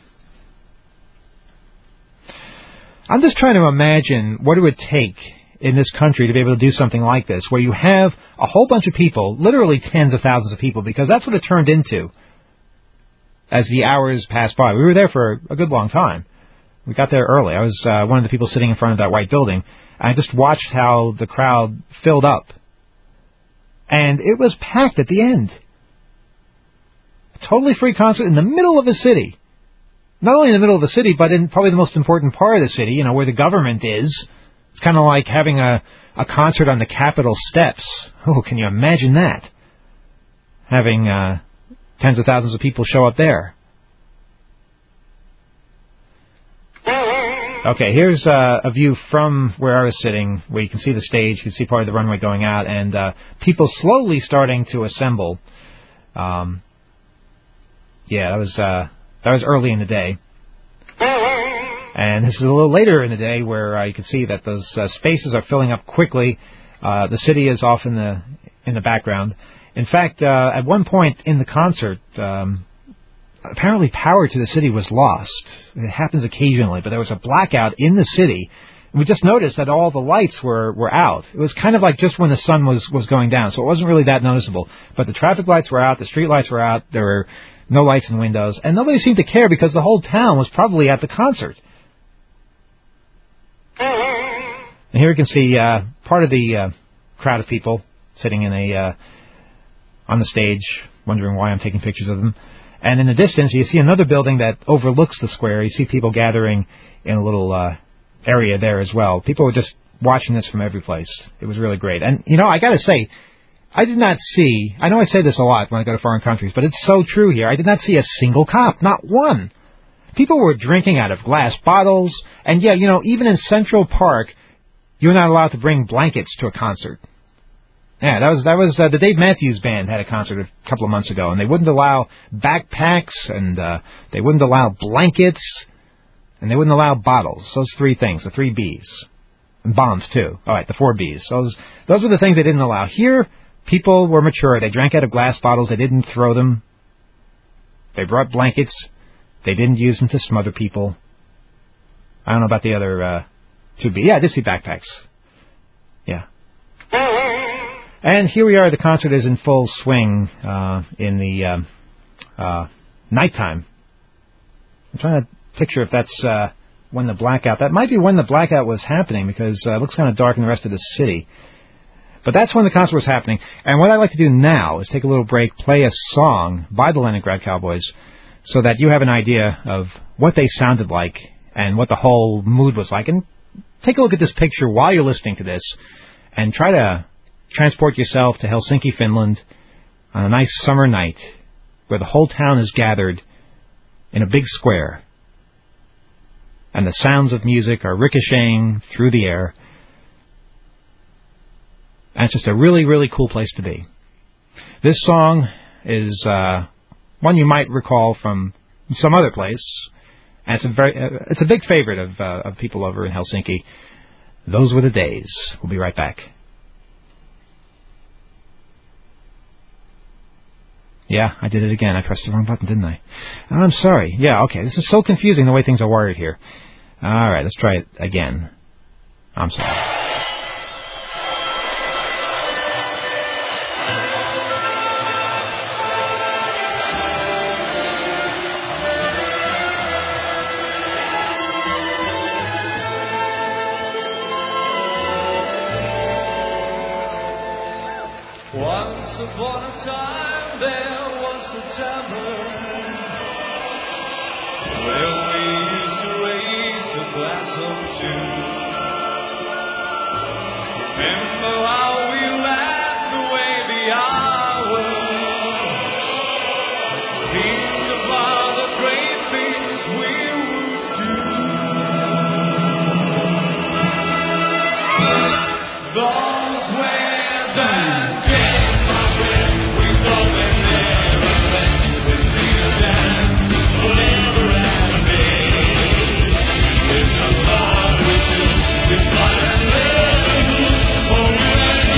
I'm just trying to imagine what it would take in this country to be able to do something like this, where you have a whole bunch of people, literally tens of thousands of people, because that's what it turned into. As the hours passed by. We were there for a good long time. We got there early. I was uh, one of the people sitting in front of that white building. I just watched how the crowd filled up. And it was packed at the end. A totally free concert in the middle of the city. Not only in the middle of the city, but in probably the most important part of the city, you know, where the government is. It's kind of like having a, a concert on the Capitol steps. Oh, can you imagine that? Having... Uh, Tens of thousands of people show up there. Okay, here's uh, a view from where I was sitting, where you can see the stage, you can see part of the runway going out, and uh, people slowly starting to assemble. Um, yeah, that was uh, that was early in the day. And this is a little later in the day where uh, you can see that those uh, spaces are filling up quickly. Uh, the city is off in the in the background. In fact, uh, at one point in the concert, um, apparently power to the city was lost. It happens occasionally, but there was a blackout in the city. And we just noticed that all the lights were, were out. It was kind of like just when the sun was, was going down, so it wasn't really that noticeable. But the traffic lights were out, the street lights were out, there were no lights in the windows, and nobody seemed to care because the whole town was probably at the concert. And here you can see uh, part of the uh, crowd of people sitting in a uh, on the stage, wondering why I'm taking pictures of them. And in the distance, you see another building that overlooks the square. You see people gathering in a little uh, area there as well. People were just watching this from every place. It was really great. And, you know, I got to say, I did not see, I know I say this a lot when I go to foreign countries, but it's so true here. I did not see a single cop, not one. People were drinking out of glass bottles. And, yeah, you know, even in Central Park, you're not allowed to bring blankets to a concert. Yeah, that was that was uh, the Dave Matthews Band had a concert a couple of months ago, and they wouldn't allow backpacks, and uh, they wouldn't allow blankets, and they wouldn't allow bottles. Those three things, the three B's. And bombs, too. All right, the four B's. Those, those were the things they didn't allow. Here, people were mature. They drank out of glass bottles. They didn't throw them. They brought blankets. They didn't use them to smother people. I don't know about the other uh, two B's. Yeah, I did see backpacks. Yeah. And here we are. The concert is in full swing uh, in the uh, uh, nighttime. I'm trying to picture if that's uh, when the blackout... That might be when the blackout was happening, because uh, it looks kind of dark in the rest of the city. But that's when the concert was happening. And what I'd like to do now is take a little break, play a song by the Leningrad Cowboys, so that you have an idea of what they sounded like and what the whole mood was like. And take a look at this picture while you're listening to this, and try to transport yourself to Helsinki, Finland, on a nice summer night where the whole town is gathered in a big square, and the sounds of music are ricocheting through the air. And it's just a really, really cool place to be. This song is uh, one you might recall from some other place, and it's a very, uh, it's a big favorite of uh, of people over in Helsinki. Those Were the Days. We'll be right back. Yeah, I did it again. I pressed the wrong button, didn't I? I'm sorry. Yeah, okay. This is so confusing the way things are wired here. All right, let's try it again. I'm sorry. Once upon a time there was a tavern where we used to raise a glass or two. Remember how we laughed away the hours, think about the great things we would do. Those were the It's a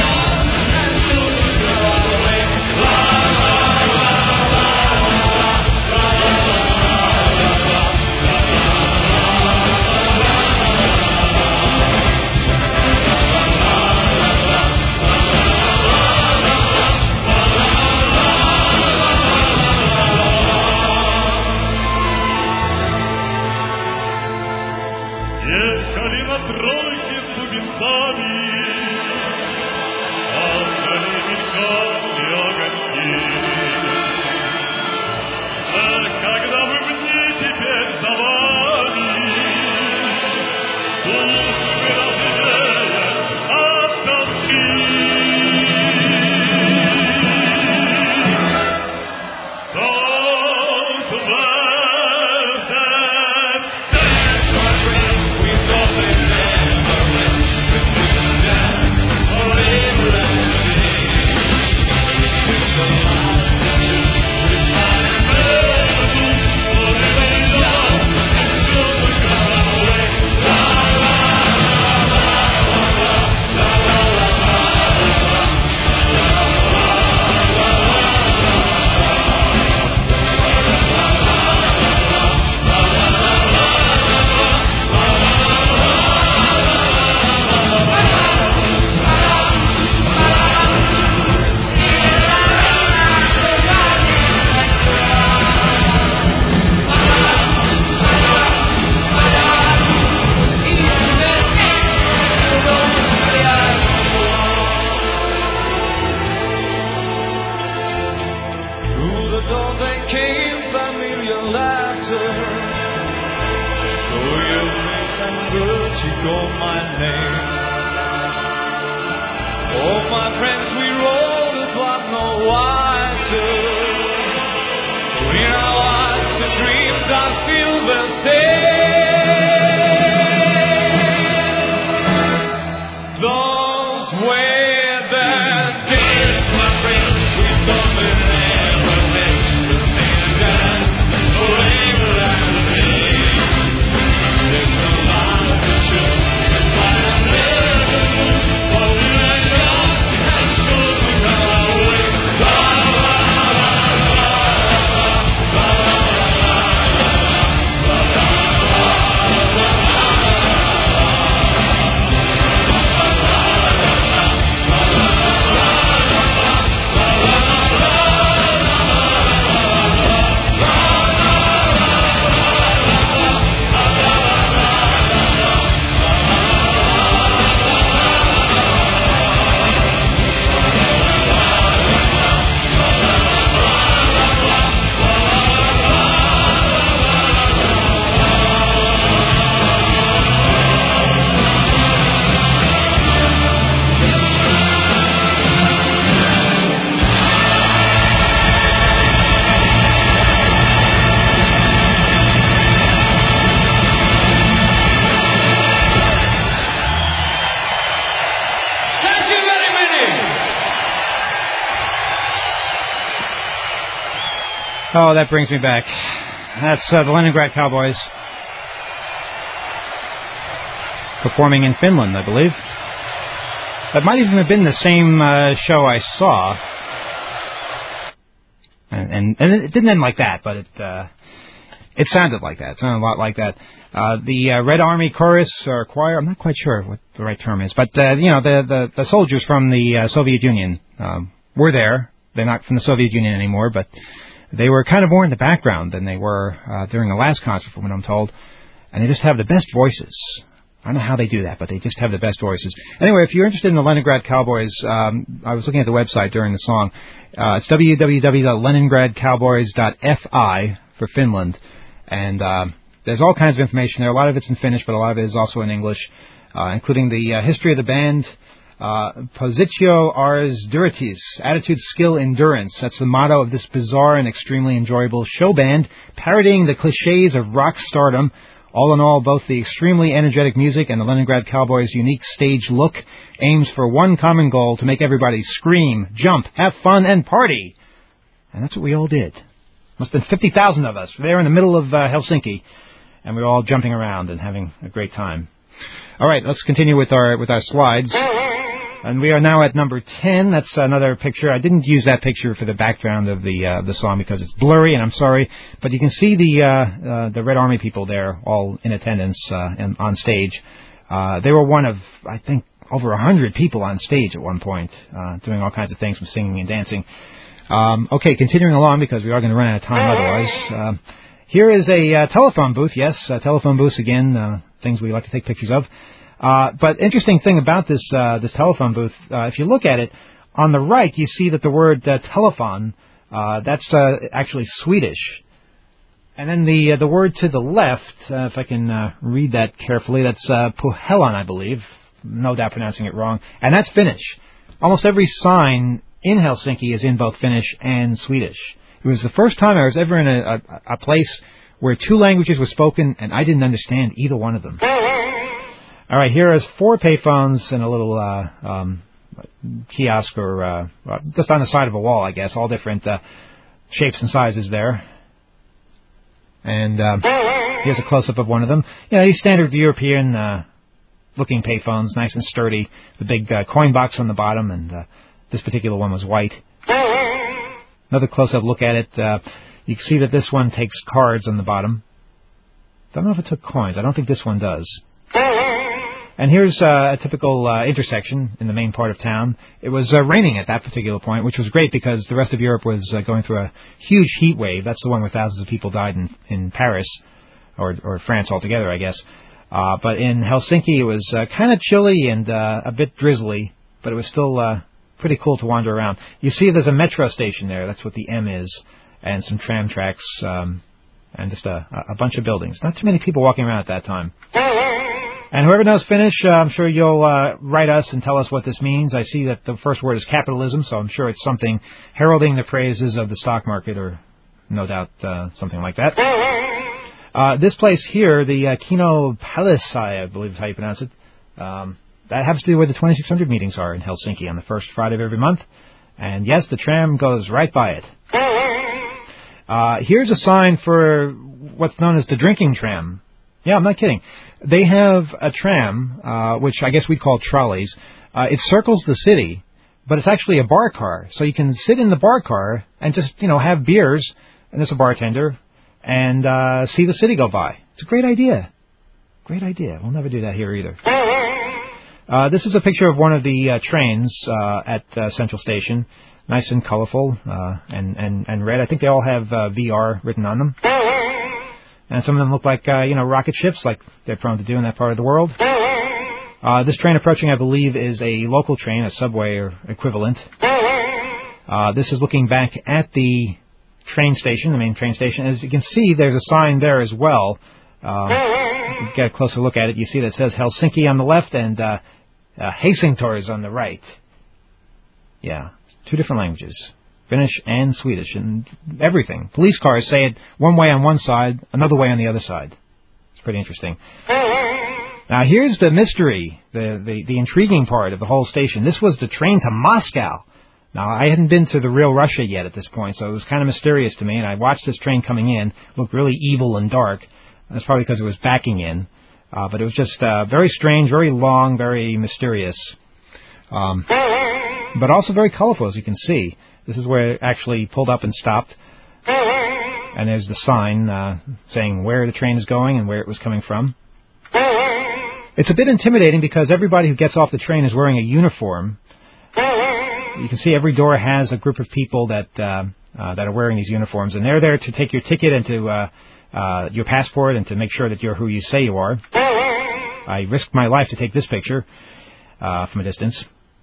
Oh, that brings me back. That's uh, the Leningrad Cowboys performing in Finland, I believe. That might even have been the same uh, show I saw. And, and, and it didn't end like that, but it uh, it sounded like that. It sounded a lot like that. Uh, the uh, Red Army Chorus or Choir, I'm not quite sure what the right term is, but uh, you know the, the the soldiers from the uh, Soviet Union um, were there. They're not from the Soviet Union anymore, but they were kind of more in the background than they were uh, during the last concert, from what I'm told. And they just have the best voices. I don't know how they do that, but they just have the best voices. Anyway, if you're interested in the Leningrad Cowboys, um, I was looking at the website during the song. Uh, it's w w w dot leningrad cowboys dot f i for Finland. And uh, there's all kinds of information there. A lot of it's in Finnish, but a lot of it is also in English, uh, including the uh, history of the band. Uh, Positio ars duratis, attitude, skill, endurance. That's the motto of this bizarre and extremely enjoyable show band, parodying the cliches of rock stardom. All in all, both the extremely energetic music and the Leningrad Cowboys' unique stage look aims for one common goal: to make everybody scream, jump, have fun, and party. And that's what we all did. Must have been fifty thousand of us there in the middle of uh, Helsinki, and we were all jumping around and having a great time. All right, let's continue with our with our slides. And we are now at number ten. That's another picture. I didn't use that picture for the background of the uh, the song because it's blurry, and I'm sorry. But you can see the uh, uh, the Red Army people there, all in attendance uh, and on stage. Uh, they were one of, I think, over a hundred people on stage at one point, uh, doing all kinds of things from singing and dancing. Um, okay, continuing along because we are going to run out of time otherwise. Uh, here is a uh, telephone booth. Yes, uh, telephone booths again. Uh, things we like to take pictures of. Uh, but interesting thing about this uh, this telephone booth, uh, if you look at it, on the right you see that the word uh, telephone, uh, that's uh, actually Swedish. And then the uh, the word to the left, uh, if I can uh, read that carefully, that's uh, Puhellan, I believe. No doubt pronouncing it wrong. And that's Finnish. Almost every sign in Helsinki is in both Finnish and Swedish. It was the first time I was ever in a, a, a place where two languages were spoken and I didn't understand either one of them. All right, here is four payphones and a little uh, um, kiosk, or uh, just on the side of a wall, I guess, all different uh, shapes and sizes there. And uh, here's a close-up of one of them. You know, these standard European-looking uh, payphones, nice and sturdy. The big uh, coin box on the bottom, and uh, this particular one was white. Another close-up look at it. Uh, you can see that this one takes cards on the bottom. Don't know if it took coins. I don't think this one does. And here's uh, a typical uh, intersection in the main part of town. It was uh, raining at that particular point, which was great because the rest of Europe was uh, going through a huge heat wave. That's the one where thousands of people died in, in Paris, or, or France altogether, I guess. Uh, but in Helsinki, it was uh, kind of chilly and uh, a bit drizzly, but it was still uh, pretty cool to wander around. You see there's a metro station there. That's what the M is, and some tram tracks, um, and just a, a bunch of buildings. Not too many people walking around at that time. And whoever knows Finnish, uh, I'm sure you'll uh, write us and tell us what this means. I see that the first word is capitalism, so I'm sure it's something heralding the praises of the stock market, or no doubt uh, something like that. Uh, this place here, the uh, Kino Palisai, I believe is how you pronounce it, um, that happens to be where the twenty-six hundred meetings are in Helsinki on the first Friday of every month. And yes, the tram goes right by it. Uh, here's a sign for what's known as the drinking tram. Yeah, I'm not kidding. They have a tram, uh, which I guess we'd call trolleys. Uh, it circles the city, but it's actually a bar car. So you can sit in the bar car and just, you know, have beers, and there's a bartender, and uh, see the city go by. It's a great idea. Great idea. We'll never do that here either. Uh, this is a picture of one of the uh, trains uh, at uh, Central Station. Nice and colorful uh, and, and, and red. I think they all have uh, V R written on them. And some of them look like, uh, you know, rocket ships, like they're prone to do in that part of the world. Uh, this train approaching, I believe, is a local train, a subway or equivalent. Uh, this is looking back at the train station, the main train station. As you can see, there's a sign there as well. Uh, if you get a closer look at it, you see that it says Helsinki on the left and uh, uh, Helsingtors on the right. Yeah, two different languages. Finnish and Swedish and everything. Police cars say it one way on one side, another way on the other side. It's pretty interesting. Now here's the mystery, the, the, the intriguing part of the whole station. This was the train to Moscow. Now, I hadn't been to the real Russia yet at this point, so it was kind of mysterious to me, and I watched this train coming in. It looked really evil and dark. That's probably because it was backing in. Uh, but it was just uh, very strange, very long, very mysterious, um, but also very colorful, as you can see. This is where it actually pulled up and stopped. And there's the sign uh, saying where the train is going and where it was coming from. It's a bit intimidating because everybody who gets off the train is wearing a uniform. You can see every door has a group of people that uh, uh, that are wearing these uniforms, and they're there to take your ticket and to uh, uh, your passport and to make sure that you're who you say you are. I risked my life to take this picture uh, from a distance.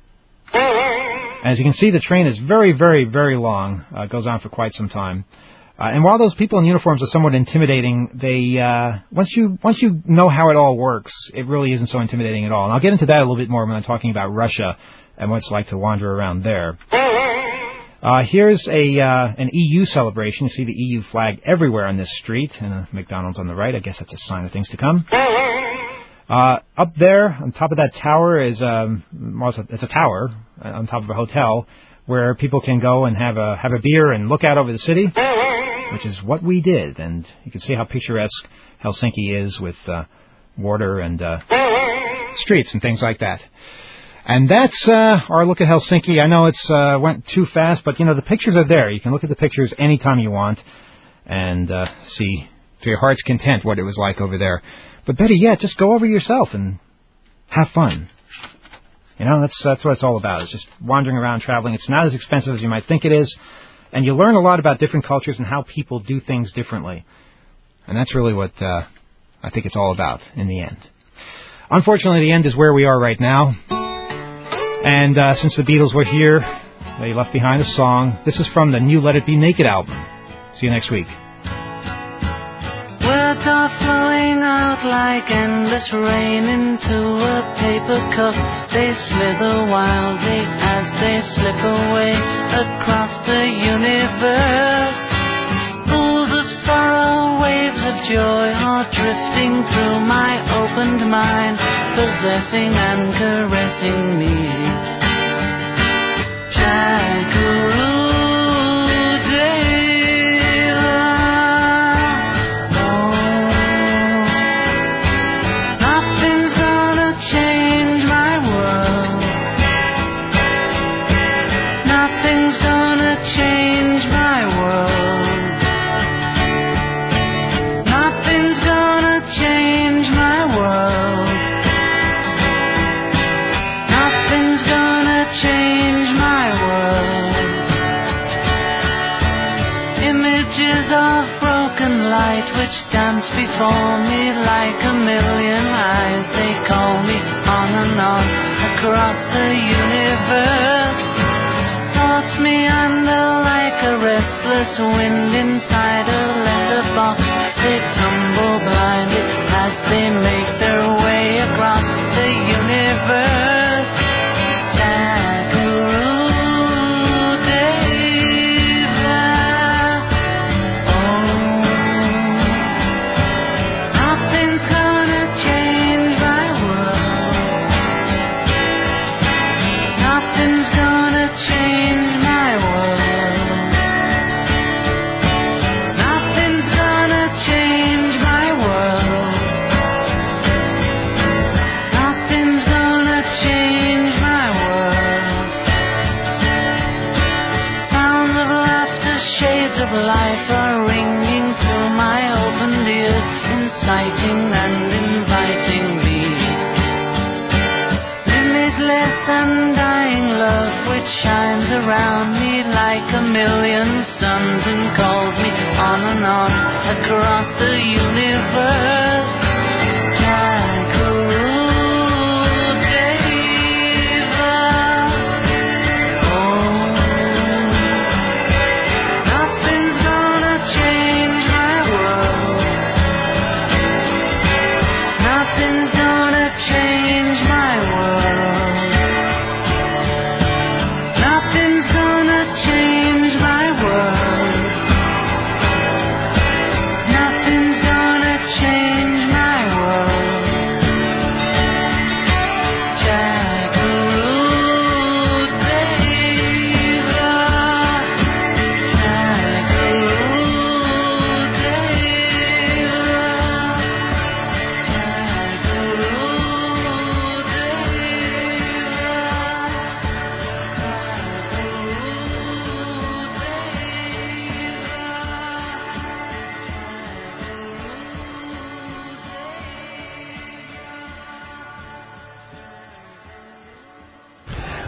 As you can see, the train is very, very, very long. Uh, it goes on for quite some time. Uh, and while those people in uniforms are somewhat intimidating, they uh, once you once you know how it all works, it really isn't so intimidating at all. And I'll get into that a little bit more when I'm talking about Russia and what it's like to wander around there. Uh, here's a uh, an E U celebration. You see the E U flag everywhere on this street, and a McDonald's on the right. I guess that's a sign of things to come. Uh, up there, on top of that tower, is um, well, it's, a, it's a tower on top of a hotel where people can go and have a have a beer and look out over the city, which is what we did. And you can see how picturesque Helsinki is with uh, water and uh, streets and things like that. And that's uh, our look at Helsinki. I know it's uh, went too fast, but, you know, the pictures are there. You can look at the pictures anytime you want and uh, see to your heart's content what it was like over there. But better yet, just go over yourself and have fun. You know, that's that's what it's all about. It's just wandering around, traveling. It's not as expensive as you might think it is. And you learn a lot about different cultures and how people do things differently. And that's really what uh, I think it's all about in the end. Unfortunately, the end is where we are right now. And uh, since the Beatles were here, they left behind a song. This is from the new Let It Be Naked album. See you next week. Words are flowing out like endless rain into a paper cup. They slither wildly as they slip away across the universe. Pools of sorrow, waves of joy are drifting through my opened mind, possessing and caressing me. Jackaroo. Which dance before me like a million eyes. They call me on and on across the universe. Thoughts meander like a restless wind inside a letterbox. They tumble blindly as they make their way across the universe. Life are ringing through my opened ears, inciting and inviting me. Limitless undying love which shines around me like a million suns and calls me on and on across the universe. Change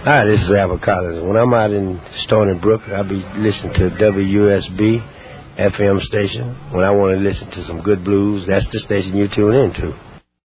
Hi, this is Albert Collins. When I'm out in Stony Brook, I'll be listening to W S B F M station. When I want to listen to some good blues, that's the station you tune in to.